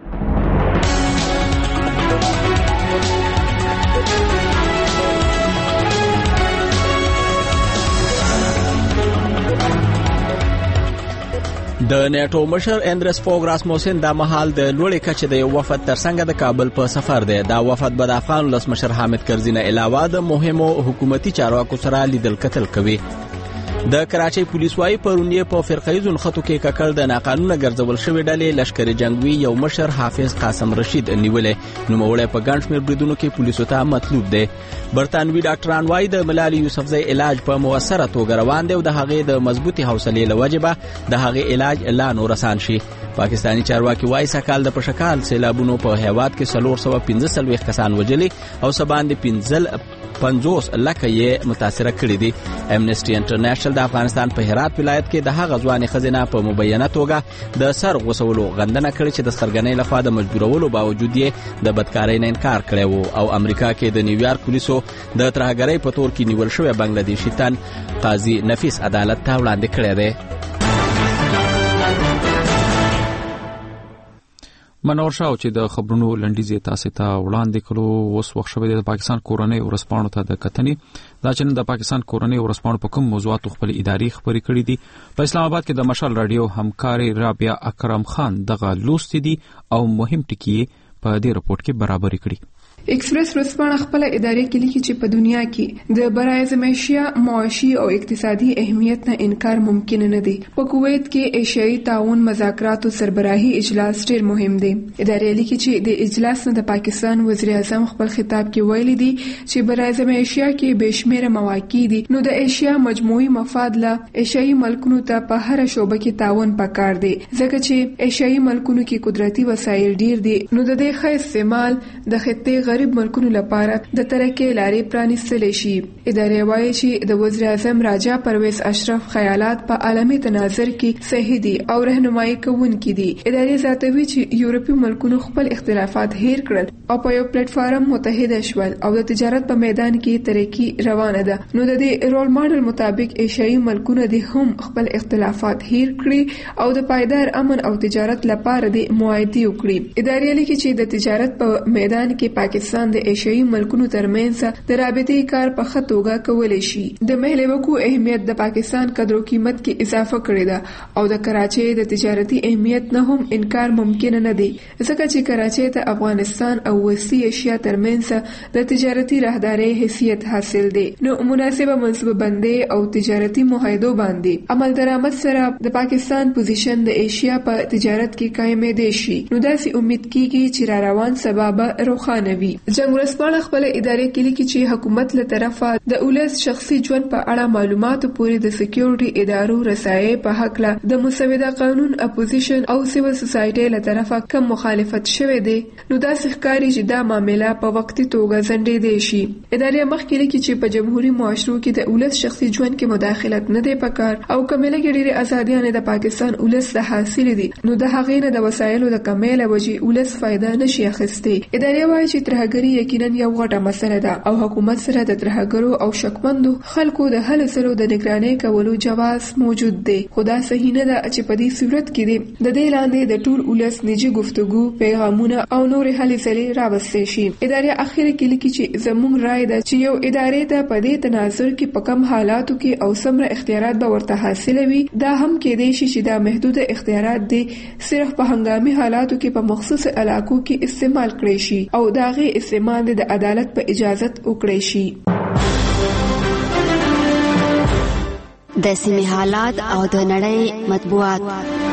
د نیټو مشر اندرس فوګ راسموسن د مهال د لوړې کچې د یو وفد ترڅنګ د کابل په سفر دی. دا وفد به د افغان ولس مشر حامد کرزي نه علاوه د مهمو حکومتي چارواکو سره لیدل کتل کوي. د کراچۍ پولیس وايي پرونی په فرقایزو نخټو کې ککړ د ناقانونه ګرځول شوی ډلې لشکري جنگوي یو مشر حافظ قاسم رشید نیولې نو موړې په ګڼ شمېر بریدونو کې پولیسو ته مطلوب دی. برتانوي ډاکټران وايي د ملالي یوسفزۍ علاج په موثره توګه روان دی او د هغې د مضبوطي حوصلې له وجې به د هغې علاج لا نور آسان شي. پاکستاني چارواکي وايي سکهال د پشکال سیلابونو په هیواد کې څلور سوه پنځه څلوېښت کسان وژلي او څه باندې پنځل پنځوس لکه یې متاثره کړي دي. امنیسټي انټرنیشنل د افغانستان په هرات ولایت کې د هغه ځوانې ښځینه په مبینه توګه د سر غوڅولو غندنه کړې چې د سرګنۍ لخوا د مجبورولو باوجود یې د بدکارۍ نه انکار کړی و. او امریکا کې د نیویارک پولیسو د ترهګرۍ په تور کې نیول شوی بنگلادیشي تن قاضي نفیس عدالت ته وړاندې کړی دی. منور شاه چې د خبرونو لنډیز تاسو ته وړاندې کړو اوس وخت شوه د پاکستان کورنۍ ورسپانو ته د کتنې دا چې د پاکستان کورنۍ ورسپانو په کوم موضوعات خپل اداري خبري کړې دي. په اسلام آباد کې د مشال رادیو همکاري رابعه اکرم خان دغه لوستي دي او مهم ټکي په دې رپورت کې برابري کړي. ایکسپریس ورځپاڼه خپل ادارې کې لیکي چې په دنیا کې د برای زمایشیا معاشي او اقتصادي اهمیت نه انکار ممکن نه دی. په کویت کې ایشیایي تعاون مذاکراتو سربراهي اجلاس ډېر مهم دی. ادارې لیکي چې د اجلاس نه د پاکستان وزیر اعظم خپل خطاب کې ویلي دي چې برای زمایشیا کې بشمیره مواقع دي نو د ایشیا مجموعي مفاد له ایشیایي ملکونو ته په هر شوبه کې تعاون پکار دی ځکه چې ایشیایي ملکونو کې قدرتي وسایل ډېر دي نو د دې ښه استعمال د خطې غریب ملکونو لپاره د ترقۍ لارې پرانیستلی شي. ادارې وایي چې د وزیر اعظم راجا پرویز اشرف خیالات په عالمي تناظر کې صحیح دي او رهنمایي کوونکي دي. ادارې زیاتوي چې یورپي ملکونو خپل اختلافات هیر کړل او په یو پلیټ فارم متحد شول او د تجارت په میدان کې ترقی روانه ده نو د دې رول ماډل مطابق ایشیایي ملکونه دي هم خپل اختلافات هیر کړي او د پایدار امن او تجارت لپاره د معاهدې وکړي. ادارې لیکي چې د تجارت په میدان کې پاکستان د ایشیایي ملکونو ترمنځ د رابطې کار په ښه توګه کولی شي. د محلوکو اهمیت د پاکستان قدر او قیمت کې اضافه کړې ده او د کراچۍ د تجارتي اهمیت نه هم انکار ممکن نه دی ځکه چې کراچۍ ته افغانستان او وسطي ایشیا ترمنځ د تجارتي راهدارۍ حیثیت حاصل دی. نو مناسبه منصوبه بندۍ او تجارتي معاهدو باندې عمل درآمد سره د پاکستان پوزیشن د ایشیا په تجارت کې قائم دی شي. نو داسې امید کیږي چې را روان سبب روښانه وي. جنگ ورځپاڼه خپل ادارې کې لیکي چې حکومت له طرفه د اولس شخصي ژوند په اړه معلوماتو پورې د سکیورټي ادارو رسایي په حق له د مسوده قانون اپوزیشن او سیول سوسایټي له طرفه کم مخالفت شوه دی نو دا ښکاري چې دا معاملې په وختي توګه ځنډې دي شي. ادارې مخکې لیکي چې په جمهوریت معاشرو کې د اولس شخصي ژوند کې مداخلت نه دی پکار او کمله کې ډېری ازادیانه د پاکستان اولس ته حاصل دي نو د هغې نه د وسایلو د کمېله وجې اولس فائدہ نشي اخیستي. ادارې وایي چې ترهګري یقینا یو غټه مسله ده او حکومت سره د ترهګرو او شکمندو خلکو د هلو سلو د نگرانۍ کولو جواز موجود دی. خدا صحیح نه ده چې په دې صورت کې دی د دې لاندې د ټول ولس نجی گفتگو، پیغامونه او نور هلې ځلې راوستل شي. ادارې اخر کې لیکي چې زموږ رائے ده چې یو ادارې ته په دې تناظر کې په کم حالاتو کې او څومره اختیارات به ورته حاصل وي. دا هم کېدای شي چې دا محدود اختیارات دي صرف په هنګامي حالاتو کې په مخصوص علاقو کې استعمال کړي شي او داغه استعمال د عدالت په اجازت وکړي شي. د سیمې حالات او د نړۍ مطبوعات.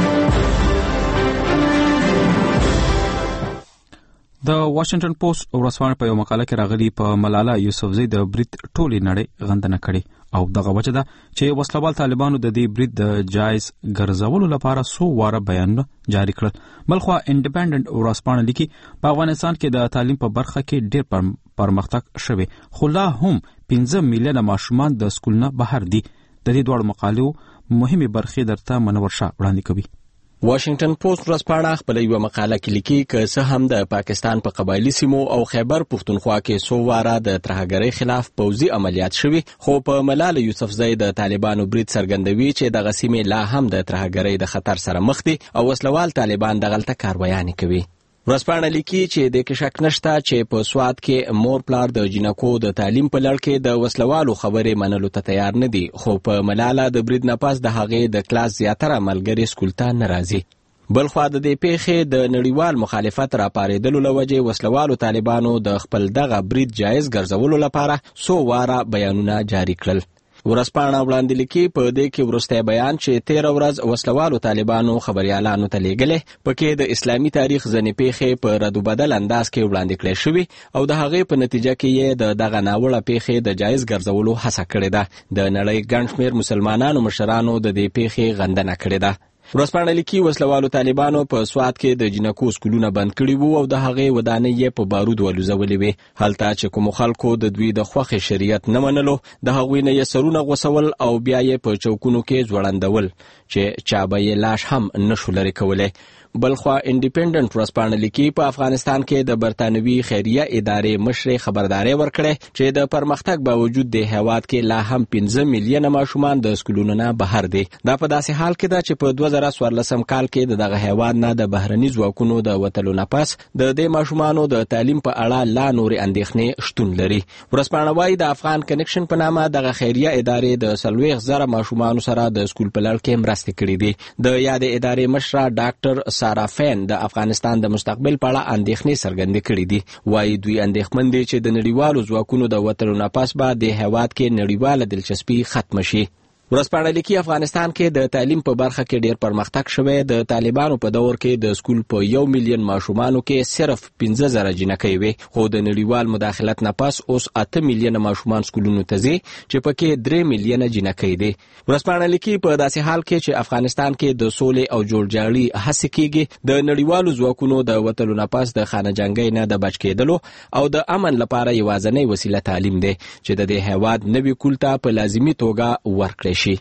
د واشنگټن پوسټ ورځپاڼه په یو مقاله کې راغلي په ملاله یوسفزۍ د برید ټولې نړۍ غندنه کړې او دغه وجه ده چې وسلوال طالبانو د دې برید د جایز ګرځولو لپاره څو واره بیانونه جاری کړل. بلخوا انډیپندنت ورځپاڼه لیکي په افغانستان کې د تعلیم په برخه کې ډېر پرمختګ شوی خو لا هم پنځه میلیونه ماشومان د سکولونو بهر دي. د دې دوه مقالو مهمه برخې درته منور شاه وړاندې کوي. واشنگټن پوسټ ورځپاڼه خپل یو مقاله کې لیکي چې څه هم د پاکستان په قبایلی سیمو او خیبر پښتونخوا کې څو واره د ترهګرۍ خلاف پوځي عملیات شوي خو په ملاله یوسفزۍ د طالبانو برید څرګندوي چې دغه سیمې لا هم د ترهګرۍ د خطر سره مخ دي او وسلوال طالبان دغلته کاروایانې کوي. ورځپاڼه لیکي چې د کې شک نشته چې په سواد کې مور پلار د جنکو د تعلیم په لړ کې د وسلوالو خبرې منلو ته تیار نه دي خو په ملاله د برید نه پس د هغې د کلاس زیاتره ملګري سکول ته نه راځي. بلخوا د دې پیښې د نړیوال مخالفت راپارېدلو له وجې وسلوالو طالبانو د خپل دغه برید جایز ګرځولو لپاره څو واره بیانونه جاری کړل. ورځپاڼه وړاندې لیکي په دې کې وروستی بیان چې تېره ورځ وسلوالو طالبانو خبریالانو ته لیږلی پکې د اسلامي تاریخ ځینې پیښې په رد و بدل انداز کې وړاندې کړې شوي او د هغې په نتیجه کې یې د دغه ناوړه پیښې د جایز ګرځولو هڅه کړې ده. د نړۍ ګڼ شمېر مسلمانانو مشرانو د دې پیښې غندنه کړې ده. ورځپاڼه لیکي وسلوالو طالبانو په سواد کې د جنکو سکولونه بند کړي وو او د هغې ودانۍ یې په بارود ولوځولې وې. هلته چې کومو خلکو د دوی د خوښې شریعت نه منلو د هغوی نه یې سرونه غوڅول او بیا یې په چوکونو کې ځوړندول چې چا به یې لاش هم نشو لرې کولی. بلخوا انډیپندنت ورځپاڼه لیکي په افغانستان کې د برتانوي خیریه ادارې مشرې خبرداری ورکړې چې د پرمختګ باوجود د هیواد کې لا هم پنځه میلیونه ماشومان د سکولونو نه بهر دي. دا په داسې حال کې ده چې په دوه زره څوارلسم کال کې د دغه هیواد نه د بهرني ځواکونو د وتلو نه پس د دې ماشومانو د تعلیم په اړه لا نورې اندېښنې شتون لري. ورځپاڼه وایي د افغان کنیکشن په نامه دغه خیریه ادارې د څلوېښت زره ماشومانو سره د سکول په لړ کې مرستې کړې دي. د یادې ادارې مشره ډاکټر سارا فین د افغانستان د مستقبل په اړه اندېښنې څرګندې کړې دي. وایي دوی اندېښمن دي چې د نړیوالو ځواکونو د وتلو نه پس به د هیواد کې نړیواله دلچسپي ختمه شي. ورځپاڼه لیکي افغانستان کې د تعلیم په برخه کې ډیر پرمختګ شوی. د طالبانو په دور کې د سکول په یو میلیون ماشومانو کې صرف پنځه زره جنکۍ وې خو د نړیوال مداخلت نه پس اوس اته میلیونه ماشومان سکولونو ته ځي چې پکې درې میلیونه جنکۍ دي. ورځپاڼه لیکي په داسې حال کې چې افغانستان کې د سولې او جوړجاړي هڅې کېږي د نړیوالو ځواکونو د وتلو نه پس د خانه جنګۍ نه د بچ کېدلو او د امن لپاره یوازینۍ وسیله تعلیم دی چې د دې هیواد نوي کول ته په لازمي توګه ورکړی شي.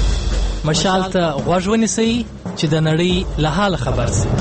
مشال ته غوږ ونیسئ چې د نړۍ له حاله خبر شئ.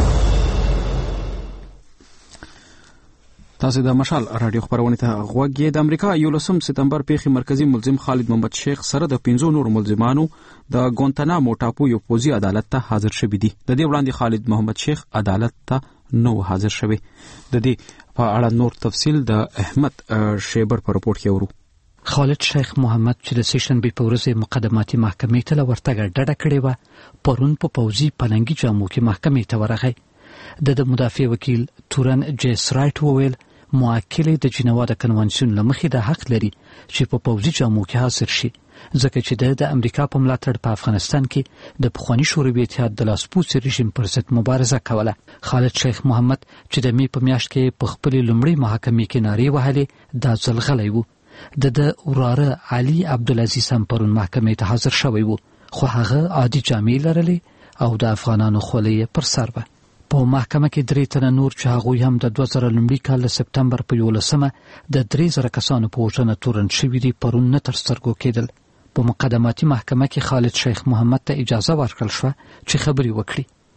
تاسو د مشال رادیو خبرونه ته غوږ یې. د امریکا یولسم سپتمبر پیښې مرکزی ملزم خالد محمد شیخ سره د پنځو نور ملزمانو د ګونتانامو ټاپو یو پوځي عدالت ته حاضر شوي دي. د دې وړاندې خالد محمد شیخ عدالت ته نو حاضر شوی. د دې په اړه نور تفصیل د احمد شیبر په رپورت کې ورو. خالد شیخ محمد چې د سیشنبې په ورځ مقدماتي محکمې ته ورتګ ډډه کړې و پرون په پوځي پلنګي جامو کې محکمې ته ورغی. د د مدافع وکیل تورن جیس رایټ وویل موکل د جنوا د کنونشن لمخې د حق لري چې په پوځي جامو کې حاضر شي ځکه چې د امریکا په ملاتړ په افغانستان کې د پخوانی شوروي اتحاد د لاسپوڅ رژیم پر ضد مبارزه کوله. خالد شیخ محمد چې د می په میاشت کې په خپل لومړی محکمې کې نارې وهلې دا ځل غلی و. د د وراره علي عبدالعزیز هم پرون محکمې ته حاضر شوی و خو هغه عادي جامې لرلې او د افغانانو خولۍ پر سر وه. په محکمه کې درې تنه نور چې هغوی هم د دوه زره لومړي کال د سپتمبر په یولسمه د درې زره کسانو په وژنه تورن شوي دي پرون نه تر سترګو کېدل. په مقدماتي محکمه کې خالد شیخ محمد ته اجازه ورکړل شوه چې خبرې وکړي.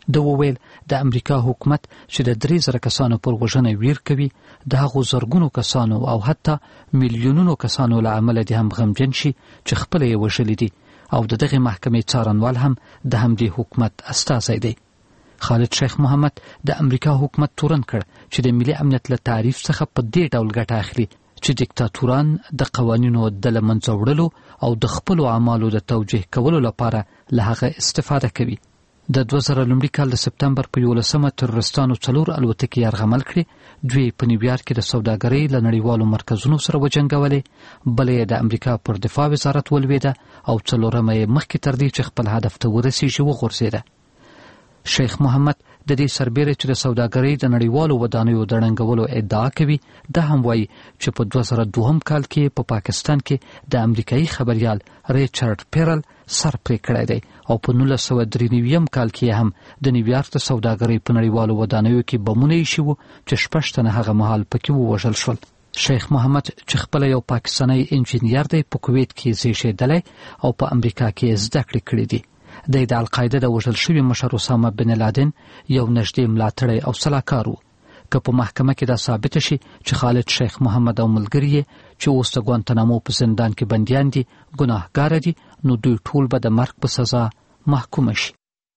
د وویل د امریکا حکومت چې د درې زره کسانو پر وژنه ویر کوي د هغو زرګونو کسانو او حتی میلیونونو کسانو له امله د هم غمجن شي چې خپل یې وژلي دي او د دغه محکمې څارنوال هم د همدې حکومت استازی دی. خالد شیخ محمد د امریکا حکومت تورن کړ چې د ملي امنیت له تعریف څخه په دې ډول ګټه اخلي چې دیکتاتوران د قوانینو د له منځه وړلو او د خپلو اعمالو د توجیه کولو لپاره له هغه استفاده کوي. د دوه زره لومړي کال د سپتمبر په یولسمه تروریستانو څلور الوتکې یرغمل کړې، دوی په نیویارک کې د سوداګرۍ له نړیوالو مرکزونو سره وجنګولې، بلې د امریکا پر دفاع وزارت ولوېده او څلورمه یې مخکې تر دې چې خپل هدف ته ورسیږي وغورځېده. شیخ محمد د دې سربېره چې د سوداګرۍ د نړیوالو ودانیو د ړنګولو ادعا کوي، دا هم وایي چې په دوه زره دوهم کال کې په پا پاکستان کې د امریکایي خبریال ریچارډ پیرل سر پرې کړی دی او په نولس سوه درې نوي کال کې هم د نیویارک د سوداګرۍ په نړیوالو ودانیو کې بمونه ایښي وو چې شپږ تنه هغه مهال پکې ووژل شول. شیخ محمد چې خپل یو پاکستانی انجینیر دی په کویت کې زیږېدلی او په امریکا کې زده کړې کړې دي. د د القاعده د وژل شوي مشر اسامه بن لادن یو نږدې ملاتړی او سلاکار و. که په محکمه کې دا ثابت شي چې خالد شیخ محمد او ملګري چې اوس د ګوانتنامو په زندان کې بندیان دي ګناهګار دي، نو دوی ټول به د مرګ په سزا محکوم شي.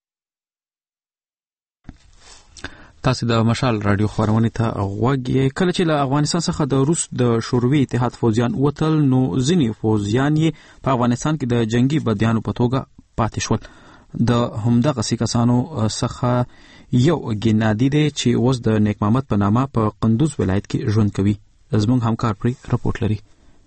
تاسو د مشال رادیو خبرونه ته غوږی. کله چې له افغانستان څخه د روس د شوروي اتحاد فوجیان وتل، نو ځینې فوجیان یې په افغانستان کې د جنگي بندیانو په توګه پاتې شول. د همدغه کسانو څخه یو ګنادي دی چې اوس د نیک محمد په نامه په قندوز ولایت کې ژوند کوي. زموږ همکار پرې رپورټ لري.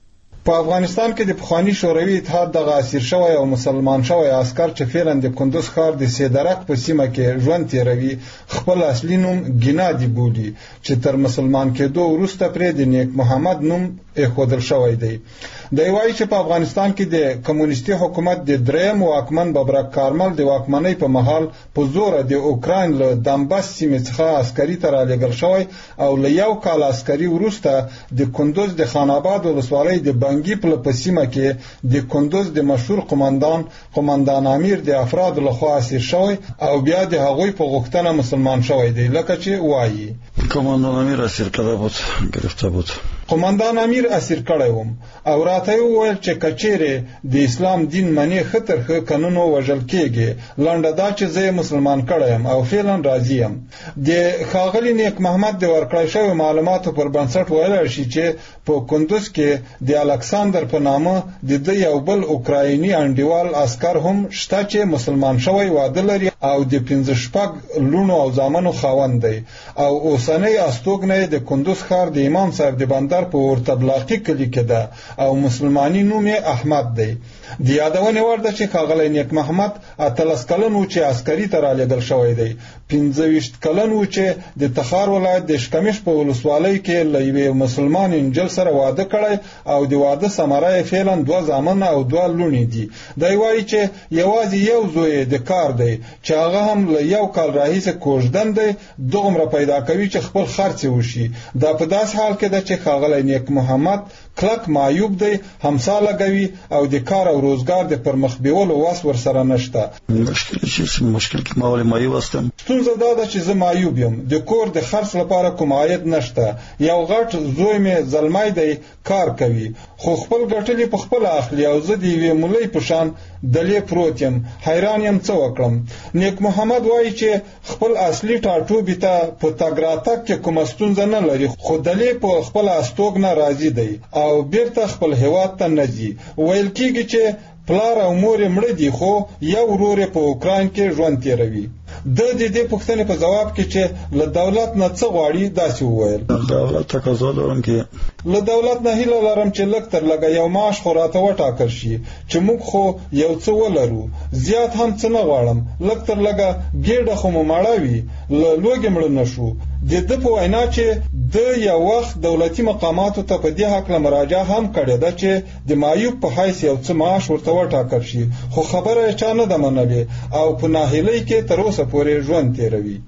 په افغانستان کې د پخوانی شوروي اتحاد د اسیر شوی او مسلمان شوی عسكر چې فعلا د قندوز ښار د سیدرک په سیمه کې ژوند تیروي خپل اصلي نوم ګنادي بولي، چې تر مسلمان کېدو وروسته پرې د نیک محمد نوم ایښودل شوی دی. دی وایي چې په افغانستان کې د کمونیستي حکومت د دریم واکمن ببرک کارمل د واکمنۍ په مهال په زوره د اوکراین له دنباس سیمې څخه عسکري ته رالېږل شوی او له یو کال عسکري وروسته د قندوز د خان آباد ولسوالۍ د بنګي په لپسیمه کې د قندوز د مشهور قماندان قماندان امیر د افراد لخوا اسیر شوی او بیا د هغوی په غوښتنه مسلمان شوی دی. لکه چې وایي قماندان امیر اسیر کړی بود، گرفته بود. قماندان امیر اسیر کړی وم او راته وویل چې کچېرې د اسلام دین منې خطر ښه قانونو وژل کېږي، لنډه دا چې زه مسلمان کړی یم او فعلا راضي یم. د ښاغلي نیک محمد د ورکړی شوی معلوماتو پر بنسټ ویلی شي چې په قندوز کې د الکساندر په نامه د ده یو بل اوکرایني انډیوال عسکر هم شته چې مسلمان شوی، واده لري او د پنځه شپږ لوڼو او زامنو خاوند دی او اوسنی استوګنی د قندوز ښار د امام صاحب د بندر په ورتبلاقي کلي کې ده او مسلماني نوم یې احمد دی. د یادونې وړ ده چې ښاغلی نیک محمد اتلس کلن و چې عسکري ته رالېږل شوی دی، پنځه ویشت کلن و چې د تخار ولایت د شکمش په ولسوالۍ کې له یوې مسلمان نجل سره واده کړی او د واده ثمره یې فعلا دوه زامن او دوه لوڼې دي. دی وایي چې یوازې یو زوی د کار دی چې هغه هم له یو کال راهیسې کوژدن دی، دومره پیدا کوي چې خپل خرڅ وشي. دا په داسې حال کې ده چې ښاغلی نیک محمد کلک معیوب دی، همسا لګوي او د کار او روزګار د پرمخ بیولو واس ورسره نشته. مشکل چې مشکل کې ما ولې معیوب هستم؟ ستونزه دا ده چې زه معیوب یم، د کور د خرڅ لپاره کوم عاید نشته. یو غټ زوی مې زلمی دی، کار کوي خو خپل ګټلې په خپل اخلي او زه د یوې مولۍ په شان دلې پروت یم، حیران یم څه وکړم. نیک محمد وایي چې خپل اصلي ټاټوبي ته په تګ راتګ کې کومه ستونزه نه لري، خو دلې په خپل استوګنه راضي دی او بیرته خپل هیواد ته نه ځي. ویل کېږي چې پلار او مور یې مړه دي خو یو ورور یې په اوکراین کې ژوند تیروي. د دې دې پوښتنې په جواب کې چې له دولت نه څه غواړي داسې وویل: دولت تقاضا لرم چې له دولت نه هیله لرم چې لږ تر لږه یو معاش خو راته وټاکل شي چې موږ خو یو څه ولرو، زیات هم څه نه غواړم، لږ تر لږه ګېډه خو مو مړه وي، له لوږې مړه نه شو. د ده په وینا چې د یو وخت دولتي مقاماتو ته په دې هکله مراجعه هم کړې ده چې د معیوب په حیث یو څه معاش ورته وټاکل شي، خو خبره یې چا نه ده منلې او په ناهیلۍ کې تر اوسه پورې ژوند تیروي.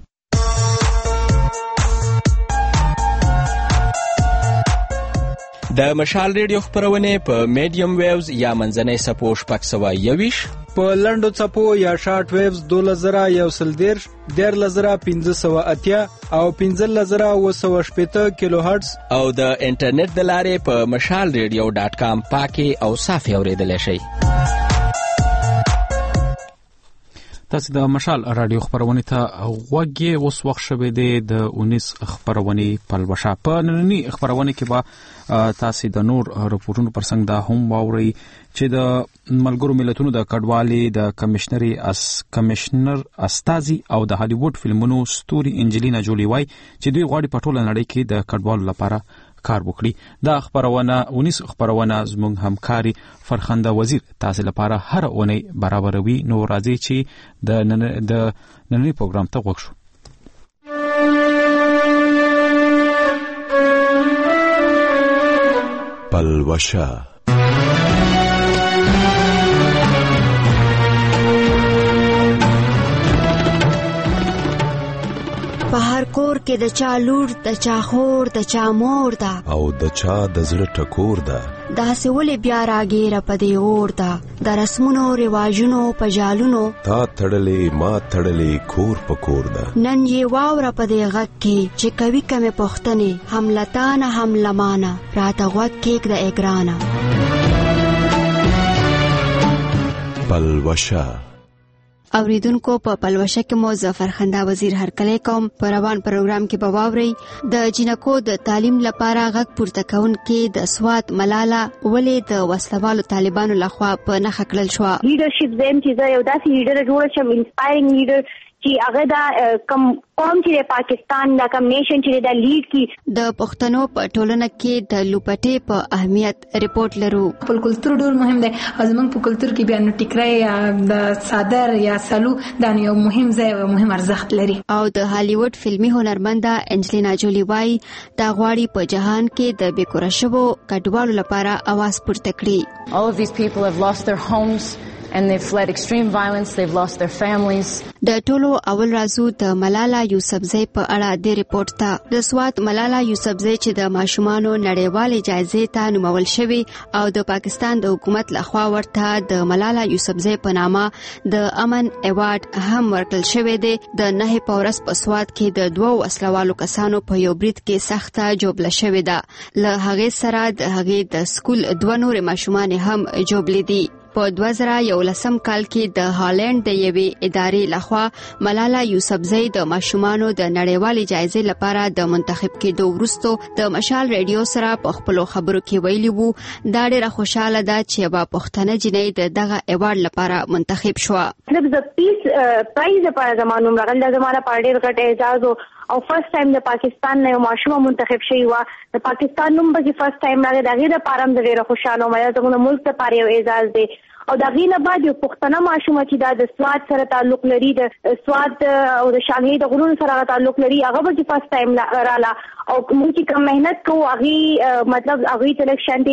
د مشال ریډیو خبرونه په میډیم ویوز یا منځنۍ سپو شپږ سوه یویشت، په لنډو څپو یا شارټ ویوز دولس زره یو سل دیرش دیارلس زره پنځه سوه اتیا او پنځلس زره اووه سوه شپېته کیلو هرټز او د انټرنیټ د لارې په مشال ریډیو ډاټ کام پاکي او صافي اورېدلی شئ. تاسو د مشال رادیو خبرونه ته غوږی اوس وخت شوه د اونیس خبرونه پلوشا په نننی خبرونه کې به تاسو د نور رپورټونو پرڅنګ دا هم واوري چې د ملګرو ملتونو د کډوالي د کمشنري اس کمشنر استازي او د هالیوډ فلمونو ستوري انجلینا جولی وای چې دوی غواړي په ټوله نړۍ کې د کډوالو لپاره کار وکړي. دا خبرونه اونیس خبرونه زموږ همکاري فرخنده وزیر تاسو لپاره هر اونۍ برابروي. نو راځي چې د نن د نننی پروګرام ته وګورئ. پلوشا په هر کور کې د چا لور د چا خور د چا مور ده او د چا د زړه ټکور ده. داسې ولې بیا راګیره په دې اور ده د رسمونو رواجونو په جالونو تا تړلې ما تړلې کور په کور ده. نن یې واوره په دې غږ کې چې کوي کمې پوښتنې هم لتانه هم لمانه راته غوږ کېږده د اګرانه. پلوشا اوریدونکو په پلوشه کې مو ظفر خندا وزیر هرکلی کوم. په روان پروګرام کې به واورئ د جنکو د تعلیم لپاره غږ پورته کوونکې د سوات ملاله ولې د وسلوالو طالبانو لخوا په نښه کړل شوه. لیډرشپ زم چې زه یو داسې لیډر جوړ شم انسپایرینګ لیډر چې هغه دا کم قوم چې پاکستان دا کم نیشن چې دا لیډ کی د پښتنو په ټولنه کې د لوپټې په اهمیت ریپورت لرو. خپل کلتور ډیر مهم دی. زمونږ په کلتور کې بیا نو ټیکری یا د صادر یا سالو دا یو مهم ځای او مهم ارزښت لري. او د هالیوډ فلمي هنرمنده انجلینا جولی وای دا غواړي په جهان کې د بیکوره شوو کډوالو لپاره आवाज پورته کړي. All of these people have lost their homes and they've fled extreme violence. They've lost their families. د ټولو اول رازو د ملاله یوسفزۍ په اړه د ریپورت ته د سوات ملاله یوسفزۍ چې د ماشومانو نړیوالې جایزې ته نومول شوی او د پاکستان د حکومت لخوا ورته د ملاله یوسفزۍ په نامه د امن ایوارډ هم ورکړل شوی دی. د نه پورس په سوات کې د دوو وسلوالو کسانو په یو برید کې سخته جوړه شوې ده. له هغې سره د هغې د سکول دوه نور ماشومان هم جوړل دي. په دوه زره یولسم کال کې د هالند د یوې ادارې لخوا ملاله یوسفزۍ د ماشومانو د نړیوالې جایزې لپاره د منتخب کېدو وروسته د مشال ریډیو سره په خپل خبرو کې ویلي وو دا ډېره خوشاله ده چې یوه پښتنه جنۍ د دغه ایوارډ لپاره منتخب شوه. د پیس پرایز لپاره زمانو مغل د زمانه په ډېر غټ اعزاز او فرست ټایم د پاکستان نه یو ماشومه منتخب شوی و. د پاکستان نوم به فرست ټایم راغی. د غیر لپاره هم ډېر خوشاله وم. زموږ ملک لپاره یو اعزاز دی. او د غینه بعد یو پښتنه ماشومه چې دا د سواد سره تعلق لري د سواد او د شاهي د غرونو سره تعلق لري هغه به فرست ټایم رااله او موږ چې کوم مهنت کوو هغه مطلب هغه تلک شانتي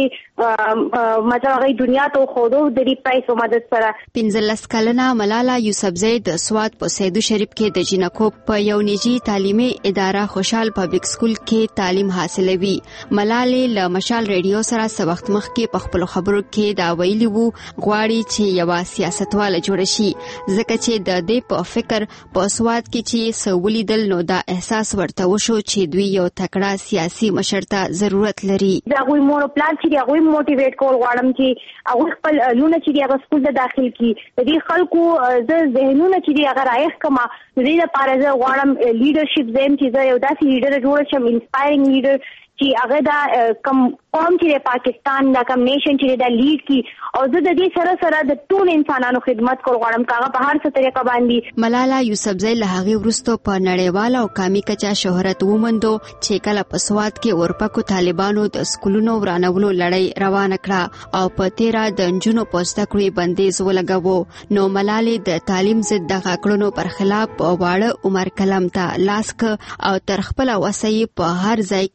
مطلب هغه دنیا ته خودو د ری پرایس او مدد سره. پنځلس کلنه ملاله یوسفزۍ د سواد په سیدو شریف کې د جنکو په یو نجی تعلیمي اداره خوشحال پبلک سکول کې تعلیم حاصلوي. ملاله له مشال ریډیو سره څه وخت مخکې په خپل خبرو کې دا ویلي وو غواړي چې یو سیاستواله جوړ شي ځکه چې د دې په فکر په سواد کې چې سولیدل نو دا احساس ورته وشو چې دوی یو تکړه سیاسي مشرته ضرورت لري. دا غوي مور پلان چې هغه موټیویټ کول غواړم چې هغه خپل لونه چې هغه سکول ته داخل کی د دې خلکو د ذهنونه چې هغه رايخ کما د دې لپاره زه غواړم لیډرشپ زم چې زه یو داسې لیډر جوړ شم انسپایرینګ لیډر چې هغه دا کم قوم چې پاکستان دا کم نیشن چې دا لیډ کی او زه د دې سره سره د ټول انسانانو خدمت کول غواړم کاغه په هر څه طریقه باندې. ملاله یوسفزۍ له هغه وروسته په نړیواله او قومي کچه شهرت وموندو چې کله په سواد کې ورپکو طالبانو د سکولونو ورانولو لړۍ روانه کړه او په تیرا د نجونو په زده کړې بندیز ولګاوه. نو ملاله د تعلیم ضد د غاکړونو پر خلاف په واړه عمر کلم ته لاس ک او تر خپل وسعي په هر ځای کې خپل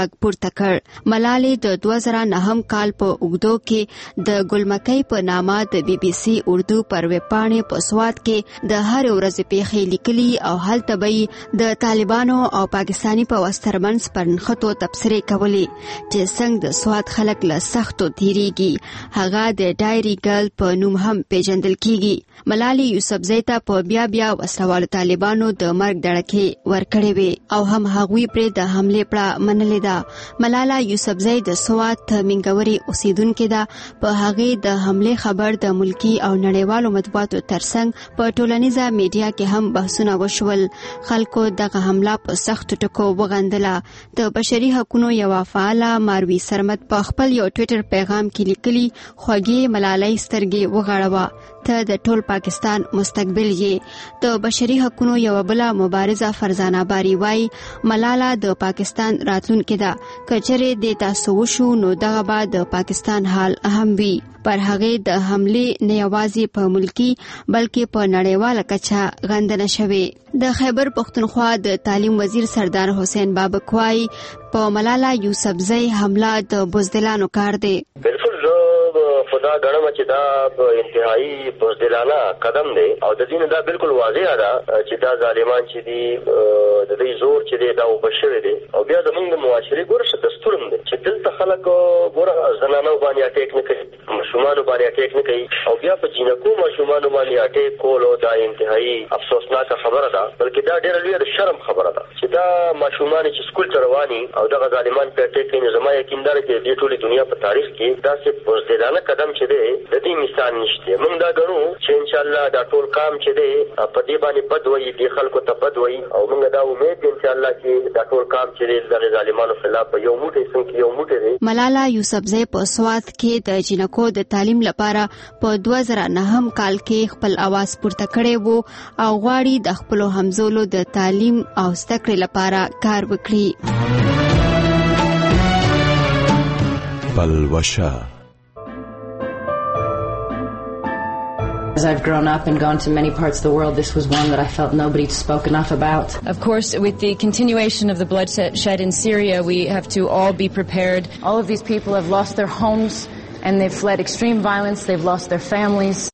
غږ پورته کړ. ملالۍ د دوه زره نهم کال په اوګدو کې د ګلمکۍ په نامه د بي بي سي اردو پر ویبپاڼې په سواد کې د هر ورځې پیښې لیکلي او هلته به د طالبانو او پاکستاني په وسترمنس پر نښتو تبصرې کولې چې څنګه د سواد خلک له سختو تیریږي. هغه د ډایري ګرل په نوم هم پیژندل کیږي. ملالۍ یوسفزۍ ته په بیا بیا وسلوالو طالبانو د مرګ دړکې ورکړې وې او هم هغوی پرې د حملې پړه منلې ده. ملاله یوسفزۍ د سواد منګوري اوسیدونکې ده. په هغې د حملې خبر د ملکی او نړیوالو مطبوعاتو ترڅنګ په ټولنیزه میډیا کې هم بحثونه وشول. خلکو دغه حمله په سختو ټکو وغندله. د بشري حقوقو یو فعاله ماروي سرمد په خپل یو ټویټر پیغام کې لیکلي خوږې ملالۍ سترګې وغړوه ته د ټول پاکستان مستقبل یې. د بشري حقوقو یو بل مبارزه فرزانه باری وای ملاله د پاکستان راتلونکې ده. کچره د تاسو وشو نو دغه بعد د پاکستان حال اهم وي. پر هغه د حمله نه یوازې په ملکی بلکې په نړیواله کچه غندنه شوه. د خیبر پختونخوا د تعلیم وزیر سردار حسین بابک وای په ملاله یوسفزۍ حمله د بزدلانو کار دی. بالکل خدا غنم چې دا انتهایی بزدلانه قدم دی او د دین دا بالکل واضح ده چې دا ظالمان چې دي د دې زور چې دی دا وبشر دي او بیا د موږ معاشري ګورشه دستورم دي چې دلته خلک ګوره زنانو باندې اټیک نه کوي مشومان باندې اټیک نه کوي او بیا په جنکو مشومان باندې اټیک کول او دا انتهایی افسوسناک خبره ده بلکې دا ډېر لوی شرم خبره ده چې دا مشومان چې سکول ته رواني او دغه ظالمان په اټیک کوي. زما یقین ده چې د ټولي دنیا په تاریخ کې دا څه بزدلانه قدم چې دی د دې مثال نشته. موږ دا غنو چې ان شاء الله دا ټول کام چې دی په دې باندې بد وایي د خلکو ته بد وایي او موږ دا امید ان شاء الله چې دا ټول کام چې دی د ظالمانو خلاف یو موټی څنګه یو موټی دی. ملاله یوسفزۍ په سواد کې د جنکو د تعلیم لپاره په دوه زره نهم کال کې خپل आवाज پورته کړی وو او غواړي د خپل همزولو د تعلیم او زده کړې لپاره کار وکړي. پلوشا As I've grown up and gone to many parts of the world, this was one that I felt nobody spoke enough about. Of course, with the continuation of the bloodshed in Syria, we have to all be prepared. All of these people have lost their homes and they've fled extreme violence. They've lost their families.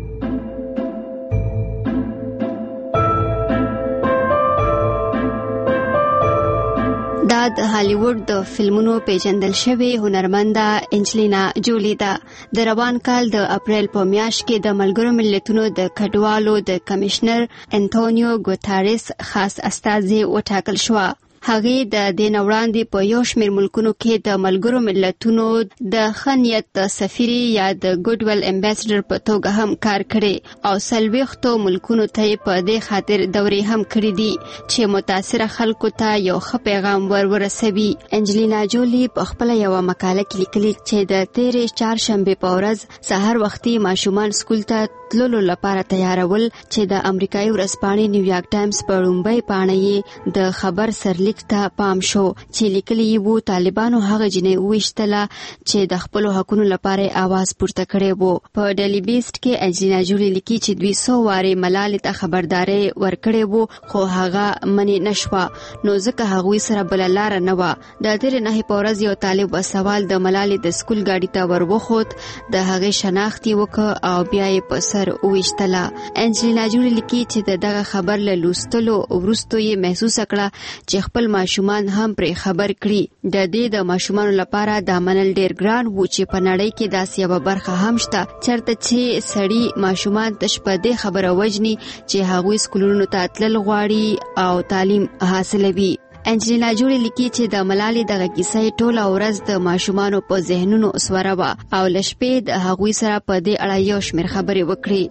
دا د هالیوډ د فلمونو پیژندل شوی هنرمنده انجلینا جولی ده. د روان کال د اپریل په میاشت کې د ملګرو ملتونو د کډوالو د کمشنر انټونیو ګوتاریس خاص استازي وټاکل شو. هغه د دین وړاندې په یو شمېر ملکونو کې د ملګرو ملتونو د خنیت سفیر یا د ګډول امبیسډر په توګه هم کار کړي او سلويختو ملکونو ته په دې خاطر دورې هم کړې دي چې متاثره خلکو ته یو ښه پیغام ورورسوي. انجلینا جولی په خپل یو مقاله کې لیکلي چې د تیرې چهارشنبه په ورځ سحر وختي ماشومان سکول ته تللو لپاره تیارول چې د امریکایي ورځپاڼې نیویارک ټایمز په لومړۍ پاڼه د خبر سرلیک ته پام شو چې لیکلي وو طالبانو هغه جنې وښتله چې د خپل حقوقو لپاره आवाज پورته کړي وو. په ډیلی بیسټ کې انجلینا جولی لیکي چې دوی سو واره ملالۍ ته خبرداري ورکړې وو خو هغه منی نشوه نو ځکه هغه سره بل لار نه و. د تیر نه په ورځ یو طالب وسوال د ملالۍ د سکول گاډي ته وروخوت د هغه شناختی وکړه او بیا یې په سر وښتله. انجلینا جولی لیکي چې دغه خبر له لوستلو وروسته یې محسوس کړه چې خپل ماشومان هم پر خبر کړي. د دې د ماشومان لپاره د منل ډیر ګران وو چې په نړۍ کې داسې یو برخه هم شته چرته چې سړی ماشومان تش په دې خبره وجني چې هغوی سکولونو ته تلل غواړي او تعلیم حاصلوي. انجلینا جولی لیکي چې د ملالۍ دغه کیسه ټوله ورځ د ماشومانو په ذهنونو اسواره وه او له شپې د هغوی سره په دې اړه یو شمېر خبرې وکړي.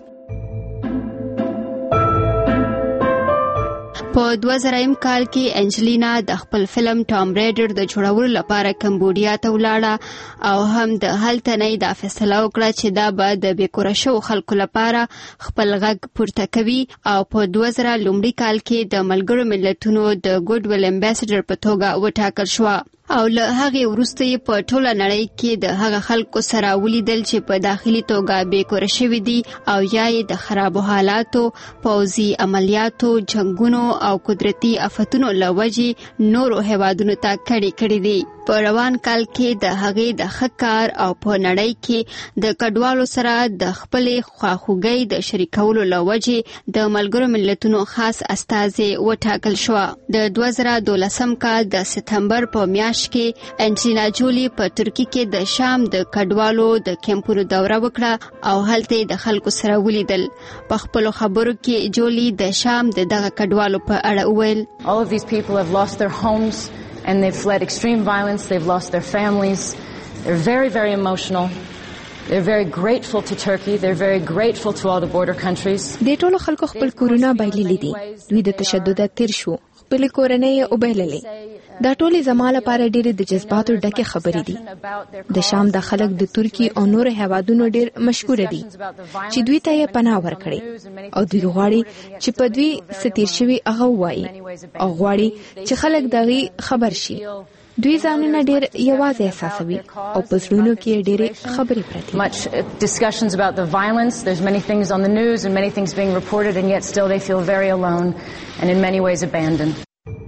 په دوه زره کال کې انجلینا د خپل فلم ټام ریډر د جوړولو لپاره کمبودیا ته ولاړه او هم د هلته نه دا فیصله وکړه چې دا به د بیکوره شوو خلکو لپاره خپل غږ پورته کوي او په دوه زره لومړي کال کې د ملګرو ملتونو د ګډول امبیسډر په توګه وټاکل شو. او له هغه وروسته په ټوله نړۍ کې د هغه خلکو سره ولیدل چې په داخلي توګه بیکور شوي دي او یا یې د خرابو حالاتو، پوځي عملیاتو، جنگونو او قدرتي آفتونو له وجې نورو هیوادونو ته کډې کړې دي. په روان کال کې د هغې د ښه کار او په نړۍ کې د کډوالو سره د خپلې خواخوږۍ د شریکولو له وجې د ملګرو ملتونو خاص استازی وټاکل شوه. د دوه زره دولسم کال د سپتمبر په میاشت کې انجلینا جولی په ترکی کې د شام د کډوالو د کیمپونو دوره وکړه او هلته د خلکو سره ولیدل. په خپلو خبرو کې جولی د شام د دغه کډوالو په اړه وویل: All of these people have lost their homes and they've fled extreme violence. They've lost their families. They're very, very emotional. They're very grateful to Turkey. They're very grateful to all the border countries. د ټولو خلکو خپل کورونه بایللي دي. دوی د تشدد تیر شو. خپل کورنۍ یې وبایللې. دا ټولې زما لپاره ډېرې د جذباتو ډکې خبرې دي. د شام د خلک د ترکی او نور هیوادونو ډېر مشهور دي چې دوی ته یې پناه ورکړي او دوی غواړي چې په دوی ستیر شوي هغه ووایي او غواړي چې خلک دغه خبر شي. دوی ځانونه ډېر یوازې احساسوي او په زړونو کې ډېرې خبرې پرتې. Much discussions about the violence. There's many things on the news and many things being reported, and yet still they feel very alone and in many ways abandoned.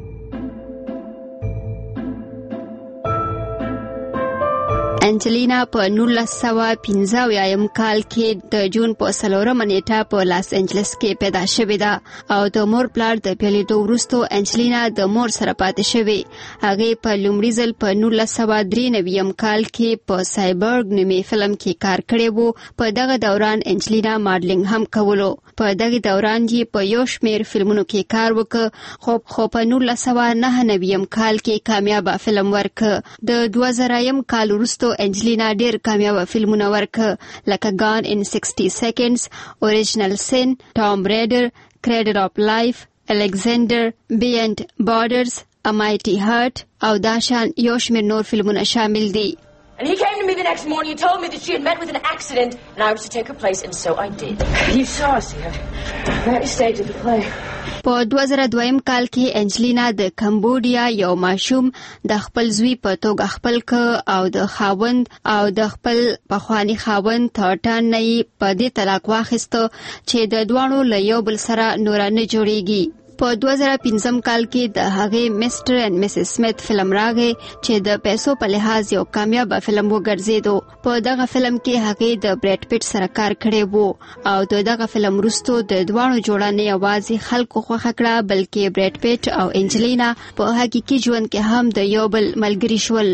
انجلینا په نولس سوه پنځه اویایم کال کې د جون په څلورمه نیټه په لاس انجلس کې پیدا شوې ده او د مور پلار د پیلېدو وروسته انجلینا د مور سره پاتې شوې. هغې په لومړي ځل په نولس سوه درې نویم کال کې په سایبرګ نومي فلم کې کار کړی و. په دغه دوران انجلینا ماډلینګ هم کولو. په دغه دوران یې په یو شمېر فلمونو کې کار وکړ خو خو په نولس سوه نهه نویم کال کې کامیابه فلم ورکړ. د دوه زرهیم کال وروسته انجلینا ډېر کامیابه فلمونه ورکړه لکه گان ان سکسټي سیکنډز، اوریجنل سین، ټام ریډر، کریډل اف لایف، الکساندر، بیانډ بارډرز، ا مایټي هارت او دا شان یو شمېر نور فلمونه شامل دي. And he came to me the next morning and told me that she had met with an accident and I was to take her place, and so I did. You saw us here. Very stage of the play. په دوه زره دویم کال کې انجلینا د کمبودیا یو ماشوم د خپل زوی په توګه خپل ک او د خاوند او د خپل پخوانی خاوند تاټان نه په دې طلاق واخیسته چې د دوانو له یو بل سره نور نه جوړیږي. په دوه زره پنځم کال کې د هغې مسټر اینڈ مسز سمیت فلم راغی چې د پیسو په لحاظ یو کامیابه فلم وګرځیدو. په دغه فلم کې هغې د بریډ پیټ سره کار کړی وو او د دغه فلم وروسته د دوانو جوړه نه یوازې خلکو خوښه کړه بلکې بریډ پیټ او انجلینا په حقیقي ژوند کې هم د یو بل ملګري شول.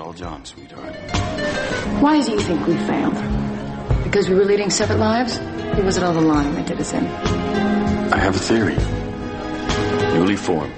Why do you think we failed? Because we were leading separate lives? Or was it all the lying that did us in? I have a theory. Newly formed.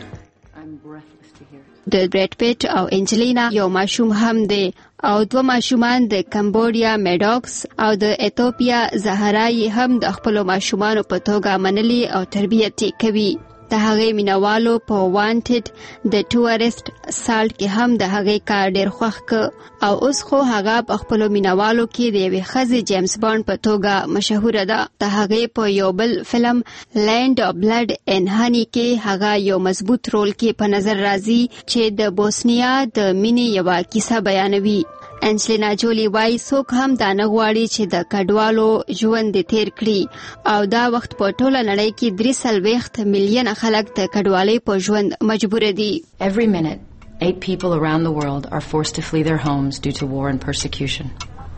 د بریډ پیټ او انجلینا یو ماشوم هم دی او دوه ماشومان د کمبودیا میډاکس او د ایتوپیا زهرای هم د خپل ماشومانو په توګه منلي او تربیت کوي. د هغې مینوالو په وانټډ د ټورست سالټ کې هم د هغې کار ډېر خوښ ک او اوس خو هغه په خپلو مینوالو کې د یوې ښځې جیمز بانډ په توګه مشهوره ده. د هغې په یو بل فلم لینډ اف بلډ ان هني کې هغه یو مضبوط رول کې په نظر راځي چې د بوسنیا د مینې یوه کیسه بیانوي. انجلینا جولی وای څوک هم دا نه غواړي چې د کډوالو ژوند تیر کړي او دا وخت په ټوله نړۍ کې درې څلوېښت میلیونه خلک د کډوالۍ په ژوند مجبور دي. Every minute, eight people around the world are forced to flee their homes due to war and persecution.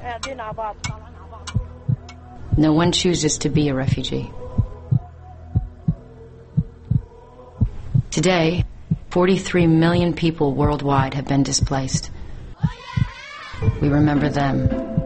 No one chooses to be a refugee. Today, forty-three million people worldwide have been displaced. We remember them.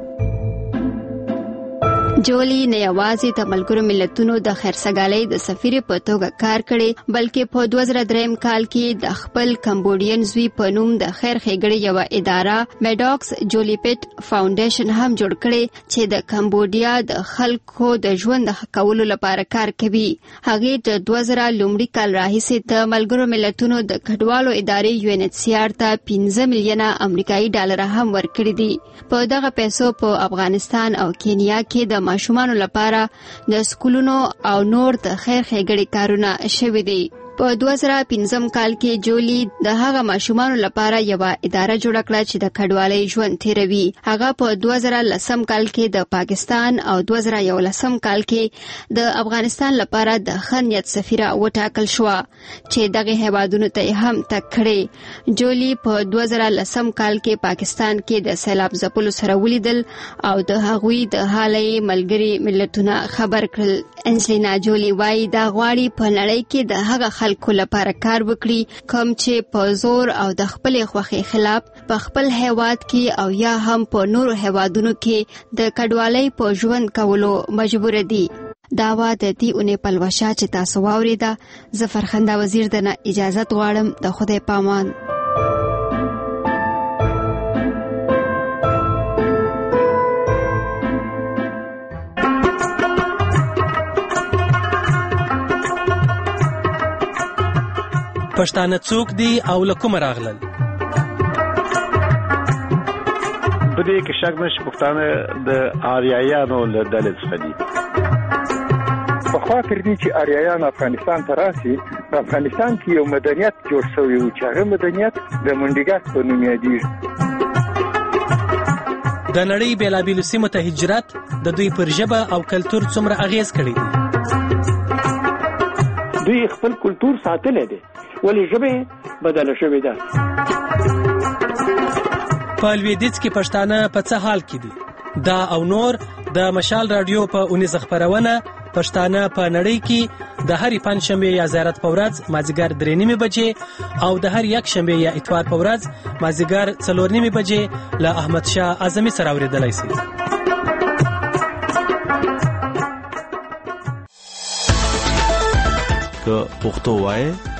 جولی نه یوازې د ملګرو ملتونو د خیرسګالۍ د سفیر په توګه کار کړي بلکې په دوه زره دریم کال کې د خپل کمبودین زوی په نوم د خیر ښېګړې یوه اداره میډاکس جولی پیټ فاونډیشن هم جوړ کړي چې د کمبودیا د خلکو د ژوند د ښه کولو لپاره کار کوي. هغې د دوه زره لومړي کال راهیسې د ملګرو ملتونو د کډوالو ادارې یو ان ایچ سی آر ته پنځه میلیونه امریکایي ډالره هم ورکړي دي. په دغه پیسو په افغانستان او کینیا کې د ماشومانو لپاره د سکولونو او نور د خیر ښېګړې کارونه شوي دي. په دوه زره پنځم کال کې جولی د هغه ماشومانو لپاره یو اداره جوړ کړه چې د کډوالۍ ژوند تیروي. هغه په دوه زره لسم کال کې د پاکستان او دوه زره یولسم کال کې د افغانستان لپاره د خنیت سفیره وټاکل شو چې دغه هیوادونو ته هم تک کړي. جولی په دوه زره لسم کال کې پاکستان کې د سیلاب ځپلو سره ولیدل او د هغوی د حالي ملګری ملتونه خبر کړل. انجلینا جولی وايي دا غواړي په نړۍ کې د هغه خلکو لپاره کار وکړي کوم چې په زور او د خپل خوخي خلاف په خپل هیواد کې او یا هم په نورو هیوادونو کې د کډوالۍ په ژوند کولو مجبور دي. داوا د دې اونې پلوشا چې تاسو واوریده. ظفر خندا وزیر دنه اجازه غواړم. د خدای پامان. پښتانه څوک دي او له کومه راغلل؟ په دې کې شک نشته پښتانه د آریایانو له ډلې څخه دي. په خوا تر دې چې آریایان افغانستان ته راسي، په افغانستان کې یو مدنیت جوړ شوی و چې هغه مدنیت د منډیګاس په نوم یادېږي. د نړۍ بېلابېلو سیمو ته هجرت د دوی پر ژبه او کلتور څومره اغېز کړی دی؟ دوی خپل کلتور ساتلی دی ولې ژبه بدله شوې ده. په لویدیځ کې پښتانه په څه حال کې دي؟ دا او نور د مشال رادیو په اونیزه خپرونه پښتانه په نړۍ کې د هرې پنجشنبې یا زیارت په ورځ مازدیګر درې نیمې بجې او د هر یک شنبې یا اتوار په ورځ مازدیګر څلور نیمې بجې له احمد شاه اعظمي سره اورېدلی شئ. که پښتو وایې